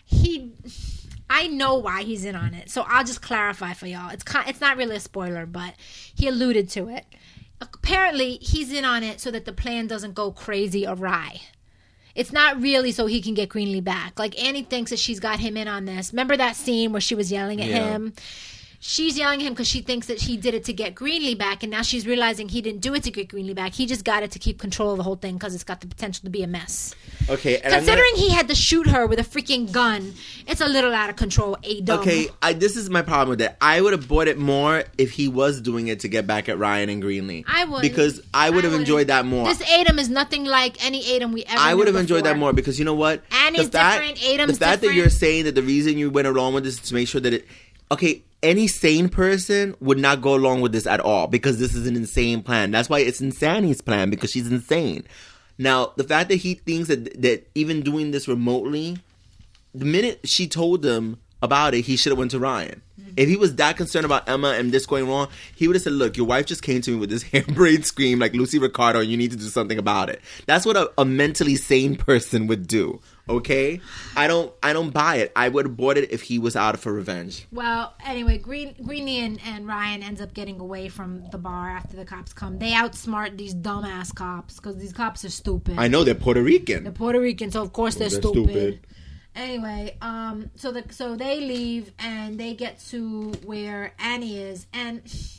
I know why he's in on it, so I'll just clarify for y'all. It's not really a spoiler, but he alluded to it. Apparently, he's in on it so that the plan doesn't go crazy awry. It's not really so he can get Greenlee back. Like, Annie thinks that she's got him in on this. Remember that scene where she was yelling at him? She's yelling at him because she thinks that he did it to get Greenlee back, and now she's realizing he didn't do it to get Greenlee back. He just got it to keep control of the whole thing because it's got the potential to be a mess. Okay, and considering he had to shoot her with a freaking gun, it's a little out of control. Okay, this is my problem with it. I would have bought it more if he was doing it to get back at Ryan and Greenlee. I would, because I would have enjoyed that more. This Adam is nothing like any Adam we ever. I would have enjoyed that more because you know what? Annie's different. Adam's the fact that you're saying that the reason you went along with this is to make sure that it. Okay, any sane person would not go along with this at all because this is an insane plan. That's why it's Insanity's plan, because she's insane. Now, the fact that he thinks that even doing this remotely, the minute she told him about it, he should have went to Ryan. If he was that concerned about Emma and this going wrong, he would have said, look, your wife just came to me with this hair braid scream like Lucy Ricardo, and you need to do something about it. That's what a mentally sane person would do. Okay? I don't buy it. I would have bought it if he was out for revenge. Well, anyway, Greenlee and Ryan ends up getting away from the bar after the cops come. They outsmart these dumbass cops because these cops are stupid. I know, they're Puerto Rican. They're Puerto Rican, so of course they're stupid. Anyway, so they leave and they get to where Annie is, and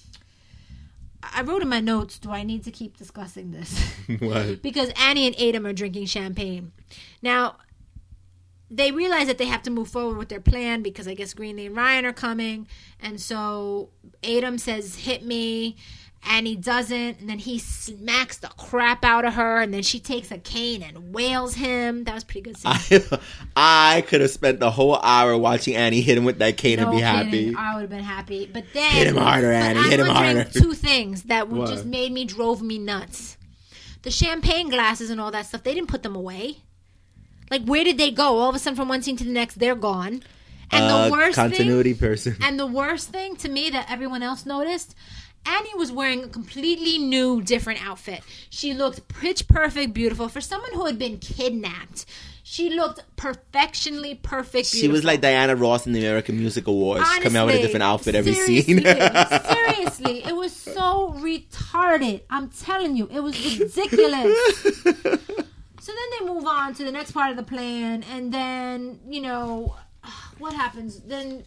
I wrote in my notes, do I need to keep discussing this? What? Because Annie and Adam are drinking champagne. Now, they realize that they have to move forward with their plan because I guess Greenlee and Ryan are coming, and so Adam says, hit me. Annie doesn't, and then he smacks the crap out of her, and then she takes a cane and wails him. That was a pretty good scene. I could have spent the whole hour watching Annie hit him with that cane and be happy. I would have been happy. But then... Hit him harder, Annie. Hit him harder. Two things that just drove me nuts. The champagne glasses and all that stuff, they didn't put them away. Like, where did they go? All of a sudden, from one scene to the next, they're gone. And the worst continuity person. And the worst thing to me that everyone else noticed... Annie was wearing a completely new, different outfit. She looked pitch perfect, beautiful. For someone who had been kidnapped, she looked perfectionly perfect, beautiful. She was like Diana Ross in the American Music Awards, coming out with a different outfit every scene. Seriously, it was so retarded. I'm telling you, it was ridiculous. So then they move on to the next part of the plan, and then, what happens? Then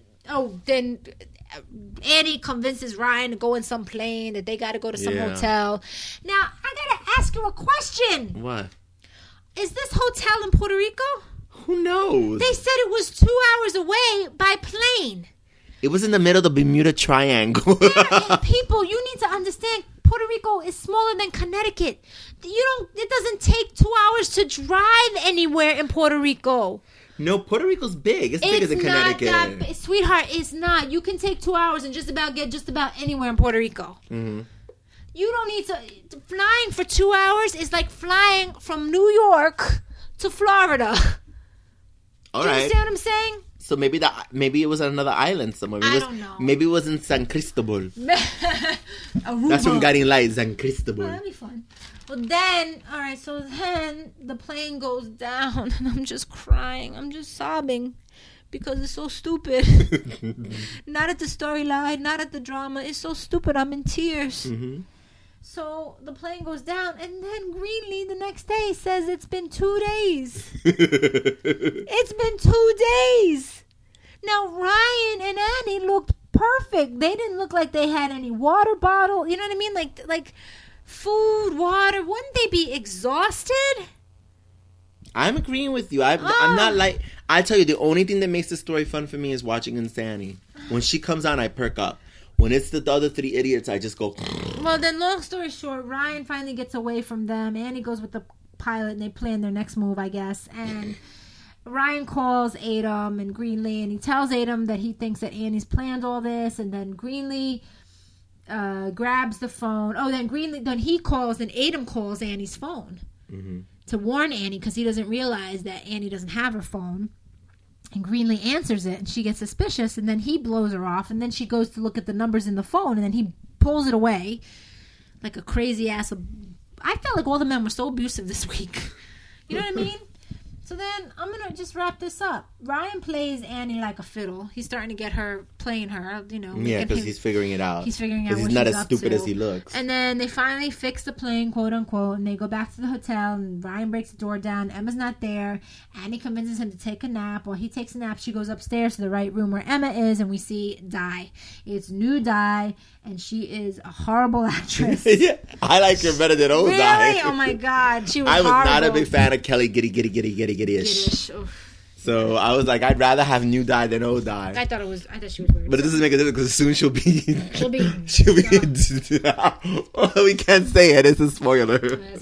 Annie convinces Ryan to go in some plane, that they got to go to some hotel. Now, I got to ask you a question. What? Is this hotel in Puerto Rico? Who knows? They said it was 2 hours away by plane. It was in the middle of the Bermuda Triangle. People, you need to understand, Puerto Rico is smaller than Connecticut. It doesn't take 2 hours to drive anywhere in Puerto Rico. No, Puerto Rico's big. It's bigger than Connecticut. Sweetheart, it's not. You can take 2 hours and just about get just about anywhere in Puerto Rico. Mm-hmm. You don't need to... Flying for 2 hours is like flying from New York to Florida. All right. You understand what I'm saying? So maybe it was on another island somewhere. I don't know. Maybe it was in San Cristobal. Aruba. That's from Guiding Light, San Cristobal. Oh, that'd be fun. Well, then, all right, so then the plane goes down, and I'm just crying. I'm just sobbing because it's so stupid. Not at the storyline, not at the drama. It's so stupid. I'm in tears. Mm-hmm. So the plane goes down, and then Greenlee the next day says it's been 2 days. It's been 2 days. Now, Ryan and Annie looked perfect. They didn't look like they had any water bottle. You know what I mean? Like food, water. Wouldn't they be exhausted? I'm agreeing with you. I'm not like... I tell you, the only thing that makes the story fun for me is watching Insanity. When she comes on, I perk up. When it's the other three idiots, I just go... Well, then, long story short, Ryan finally gets away from them. Annie goes with the pilot, and they plan their next move, I guess. And Ryan calls Adam and Greenlee, and he tells Adam that he thinks that Annie's planned all this. And then Greenlee grabs the phone. Oh, then he calls, and Adam calls Annie's phone to warn Annie, because he doesn't realize that Annie doesn't have her phone. And Greenlee answers it, and she gets suspicious, and then he blows her off, and then she goes to look at the numbers in the phone, and then he pulls it away like a crazy ass. I felt like all the men were so abusive this week. You know what I mean? So then I'm going to just wrap this up. Ryan plays Annie like a fiddle. He's starting to get her, playing her, you know. Yeah, because he's figuring it out. He's figuring out what he's not as up stupid to. as he looks. And then they finally fix the plane, quote unquote, and they go back to the hotel, and Ryan breaks the door down. Emma's not there. Annie convinces him to take a nap. While he takes a nap, she goes upstairs to the right room where Emma is, and we see Di. It's new Di, and she is a horrible actress. Yeah, I like her better than old Di. Really? Oh my God, she was I was horrible. not a big fan of Kelly Giddy-ish. So I was like, I'd rather have new Di than old Di. I thought she was weird. But it doesn't make a difference because soon she'll be. We can't say it. It's a spoiler.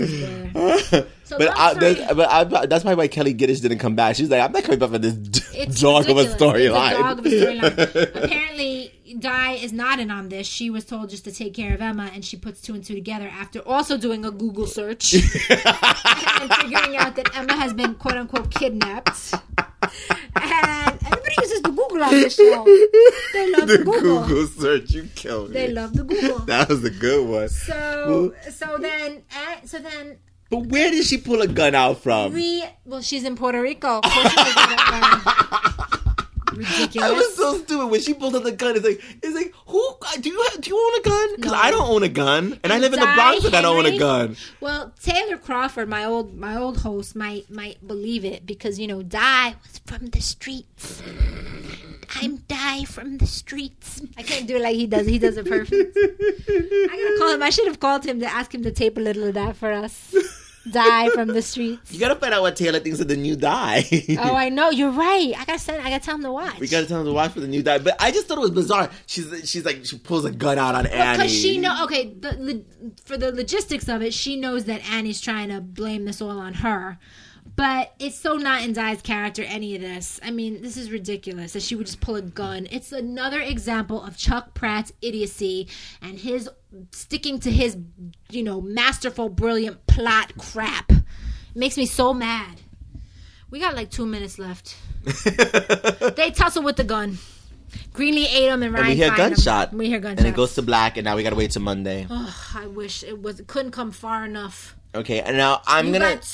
So that's probably why Kelly Giddish didn't come back. She's like, I'm not coming back for this dog of a storyline. Apparently, Di is not in on this. She was told just to take care of Emma, and she puts two and two together after also doing a Google search and figuring out that Emma has been quote unquote kidnapped. And everybody uses the Google on this show. They love the Google search. You killed me. They love the Google. That was a good one. So then. But where did she pull a gun out from? She's in Puerto Rico. Of course she pulled a gun. Ridiculous. I was so stupid when she pulled out the gun. It's like, who do you own a gun? Because I don't own a gun, and I live in the Bronx, and I don't own a gun. Well, Taylor Crawford, my old host, might believe it because Di was from the streets. I'm Di from the streets. I can't do it like he does. He does it perfect. I gotta call him. I should have called him to ask him to tape a little of that for us. Di from the streets. You gotta find out what Taylor thinks of the new Di. Oh, I know. You're right. I gotta tell him to watch. We gotta tell him to watch for the new Di. But I just thought it was bizarre. She's like, she pulls a gun out on Annie. Because she for the logistics of it, she knows that Annie's trying to blame this all on her. But it's so not in Di's character, any of this. I mean, this is ridiculous that she would just pull a gun. It's another example of Chuck Pratt's idiocy and his sticking to his, masterful, brilliant plot crap. It makes me so mad. We got like 2 minutes left. They tussle with the gun. Greenlee, Adam, and Ryan. And we hear gunshot. We hear gunshot. And it goes to black, and now we gotta wait till Monday. Oh, I wish it couldn't come far enough. Okay, and now you got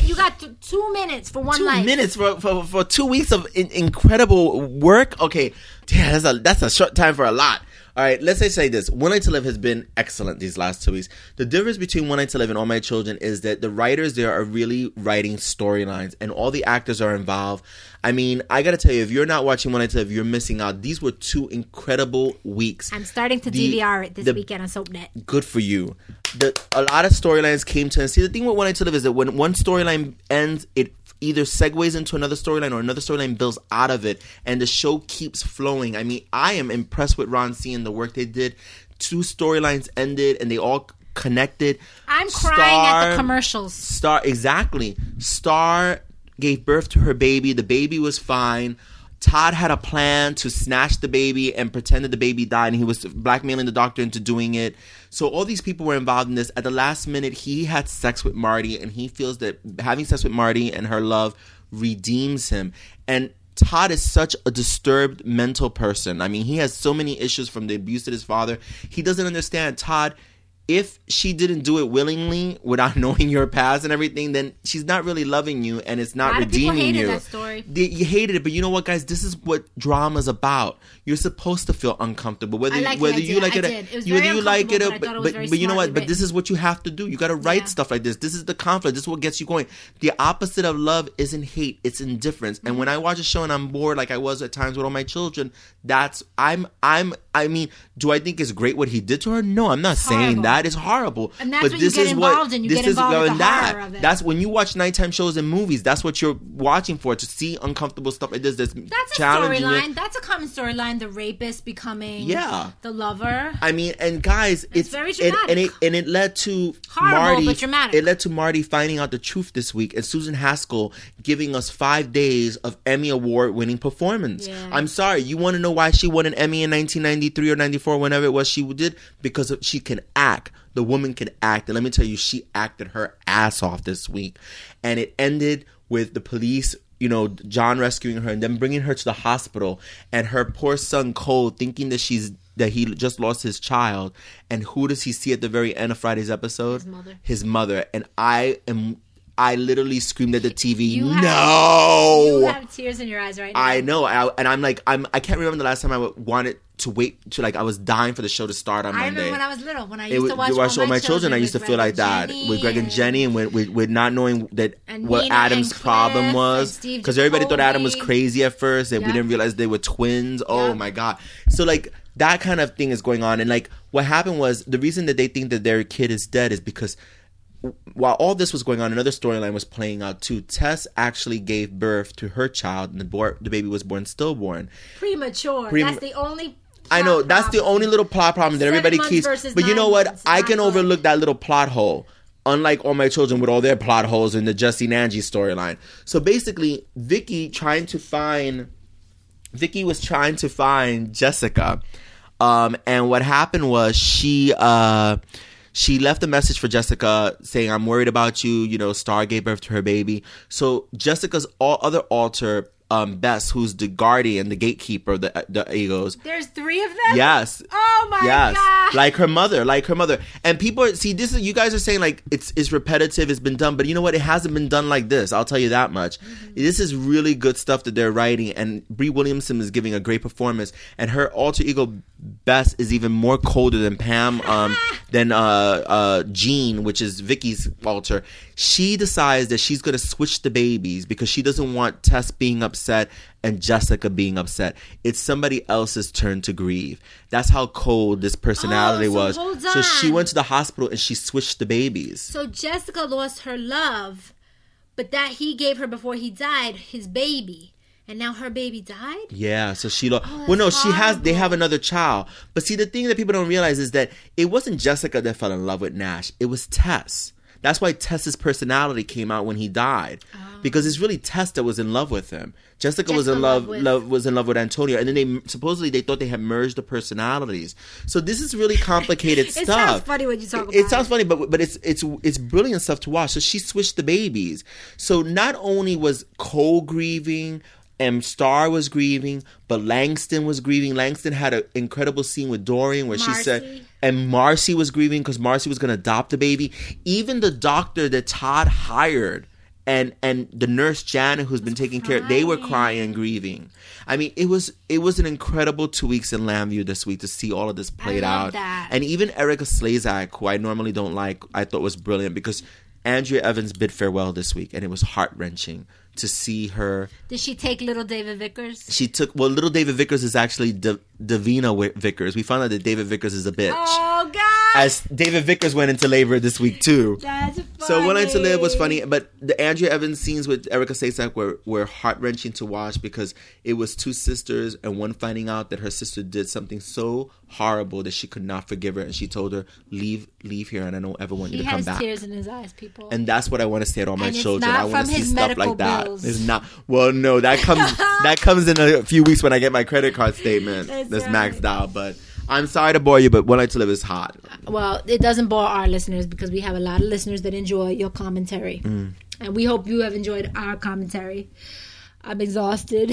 2 minutes for one life. 2 minutes for 2 weeks of incredible work. Okay, damn, that's a short time for a lot. All right, let's say this. One Night to Live has been excellent these last 2 weeks. The difference between One Night to Live and All My Children is that the writers there are really writing storylines, and all the actors are involved. I mean, I got to tell you, if you're not watching One Night to Live, you're missing out. These were 2 incredible weeks. I'm starting to DVR it this weekend on SoapNet. Good for you. A lot of storylines came to... See, the thing with One Night to Live is that when one storyline ends, it either segues into another storyline or another storyline builds out of it, and the show keeps flowing. I mean, I am impressed with Ron C and the work they did. 2 storylines ended, and they all connected. I'm crying at the commercials. Exactly. Star gave birth to her baby. The baby was fine. Todd had a plan to snatch the baby and pretend that the baby died, and he was blackmailing the doctor into doing it. So all these people were involved in this. At the last minute, he had sex with Marty, and he feels that having sex with Marty and her love redeems him. And Todd is such a disturbed mental person. I mean, he has so many issues from the abuse of his father. He doesn't understand. Todd, if she didn't do it willingly without knowing your past and everything, then she's not really loving you, and it's not redeeming you. That story. You hated it, but you know what, guys? This is what drama's about. You're supposed to feel uncomfortable, whether you like it, but you know what? But this is what you have to do. You got to write stuff like this. This is the conflict. This is what gets you going. The opposite of love isn't hate; it's indifference. Mm-hmm. And when I watch a show and I'm bored, like I was at times with All My Children, I mean, do I think it's great what he did to her? No, I'm not saying that. that is horrible. And that's what you get involved in. You get involved with the horror of it. That's when you watch nighttime shows and movies. That's what you're watching for, to see uncomfortable stuff. It does this. That's a storyline. That's a common storyline. The rapist becoming the lover. I mean, and guys, it's very dramatic. And it led to horrible, Marty. But dramatic. It led to Marty finding out the truth this week, and Susan Haskell giving us 5 days of Emmy Award-winning performance. Yeah. I'm sorry, you want to know why she won an Emmy in 1993 or 94, whenever it was she did? Because she can act. The woman can act, and let me tell you, she acted her ass off this week. And it ended with the police, John rescuing her and then bringing her to the hospital, and her poor son Cole thinking that he just lost his child. And who does he see at the very end of Friday's episode? His mother. And I literally screamed at the TV, You have tears in your eyes right now. I know. I can't remember the last time I wanted to wait to, I was dying for the show to start on Monday. I remember when I was little, when I used to watch All My Children, I used to feel like that with Greg and Jenny, and with not knowing what Nina Adam's problem was, because everybody thought Adam was crazy at first, and we didn't realize they were twins. Oh my God! So that kind of thing is going on, and what happened was, the reason that they think that their kid is dead is because while all this was going on, another storyline was playing out too. Tess actually gave birth to her child, and the baby was born stillborn. Premature. That's the only I know, that's the only little plot problem that everybody keeps. But you know what? I can overlook that little plot hole. Unlike All My Children with all their plot holes in the Jesse and Angie storyline. So basically, Vicky was trying to find Jessica. And what happened was she left a message for Jessica saying, "I'm worried about you." Star gave birth to her baby. So Jessica's other alter, Bess, who's the guardian, the gatekeeper of the Egos. There's 3 of them? Yes. Oh my God. Like her mother. And people see this you guys are saying it's repetitive, it's been done, but you know what? It hasn't been done like this. I'll tell you that much. Mm-hmm. This is really good stuff that they're writing, and Brie Williamson is giving a great performance, and her alter ego Bess is even more colder than Pam, than Jean, which is Vicky's alter. She decides that she's going to switch the babies because she doesn't want Tess being upset and Jessica being upset. It's somebody else's turn to grieve. That's how cold this personality was. Hold on. So she went to the hospital and she switched the babies. So Jessica lost her love, but that he gave her before he died, his baby. And now her baby died? Yeah, so she lost. Well, no, they have another child. But see, the thing that people don't realize is that it wasn't Jessica that fell in love with Nash. It was Tess. That's why Tess's personality came out when he died, because it's really Tess that was in love with him. Jessica was in love with Antonio, and then they thought they had merged the personalities. So this is really complicated stuff. It sounds funny when you talk about it. It sounds funny, but it's brilliant stuff to watch. So she switched the babies. So not only was Cole grieving, and Star was grieving, but Langston was grieving. Langston had an incredible scene with Dorian where she said, and Marcy was grieving because Marcy was going to adopt a baby. Even the doctor that Todd hired and the nurse Janet, who's been taking care, they were crying and grieving. I mean, it was an incredible 2 weeks in Lambview this week to see all of this played out. That. And even Erica Slezak, who I normally don't like, I thought was brilliant because Andrea Evans bid farewell this week, and it was heart-wrenching to see her. Did she take little David Vickers? Little David Vickers is actually Davina Vickers. We found out that David Vickers is a bitch. Oh, God! As David Vickers went into labor this week, too. That's funny. So One Night to Live was funny, but the Andrea Evans scenes with Erica Slezak were heart-wrenching to watch because it was 2 sisters and one finding out that her sister did something so horrible that she could not forgive her, and she told her, leave here, and I don't ever want you to come back. He has tears in his eyes, people. And that's what I want to say to all my children. I want to see stuff like that. Bills. It's not. Well, no, that comes in a few weeks when I get my credit card statement that's maxed out. But I'm sorry to bore you, but One Night to Live is hot. Well, it doesn't bore our listeners because we have a lot of listeners that enjoy your commentary, and we hope you have enjoyed our commentary. I'm exhausted.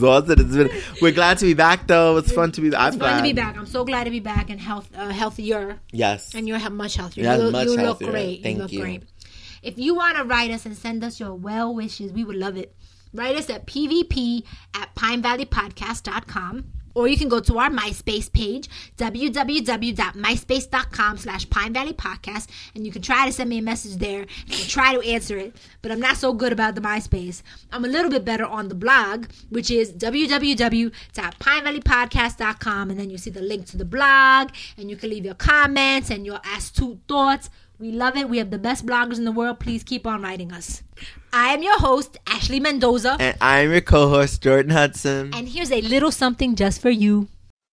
We're glad to be back, though. It's fun to be back. It's fun to be back. I'm so glad to be back and healthier. Yes. And you're much healthier. Yes, you much look healthier. great. Thank you look you. great. If you want to write us and send us your well wishes, we would love it. Write us at pvp@pinevalleypodcast.com. Or you can go to our MySpace page, www.myspace.com/Pine Valley Podcast, and you can try to send me a message there, and I'll try to answer it. But I'm not so good about the MySpace. I'm a little bit better on the blog, which is www.pinevalleypodcast.com, and then you see the link to the blog, and you can leave your comments and your astute thoughts. We love it. We have the best bloggers in the world. Please keep on writing us. I am your host, Ashley Mendoza. And I'm your co-host, Jordan Hudson. And here's a little something just for you.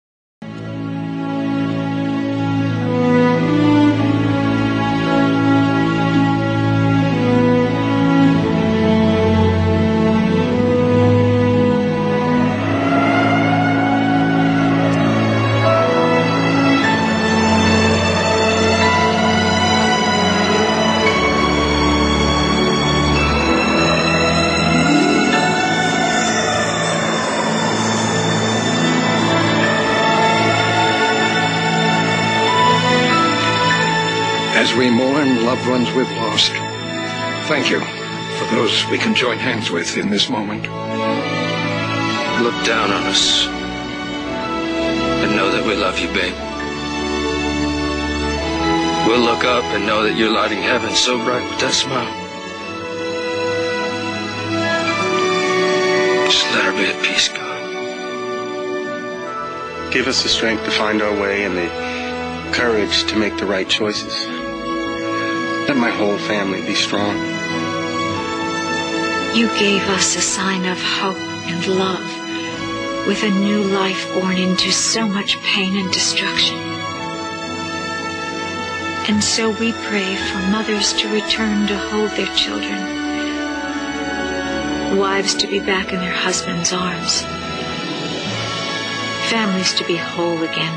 As we mourn loved ones we've lost, thank you for those we can join hands with in this moment. Look down on us and know that we love you, babe. We'll look up and know that you're lighting heaven so bright with that smile. Just let her be at peace, God. Give us the strength to find our way and the courage to make the right choices. Let my whole family be strong. You gave us a sign of hope and love, with a new life born into so much pain and destruction. And so we pray for mothers to return to hold their children, wives to be back in their husbands' arms, families to be whole again.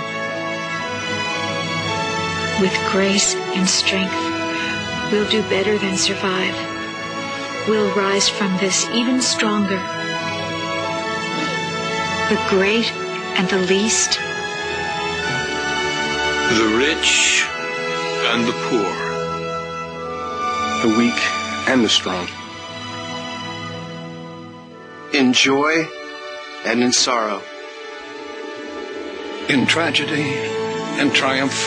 With grace and strength, we'll do better than survive. We'll rise from this even stronger. The great and the least, The rich and the poor, The weak and the strong. In joy and in sorrow. in tragedy and triumph.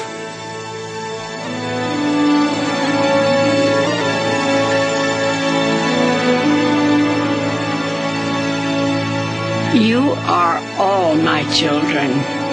You are all my children.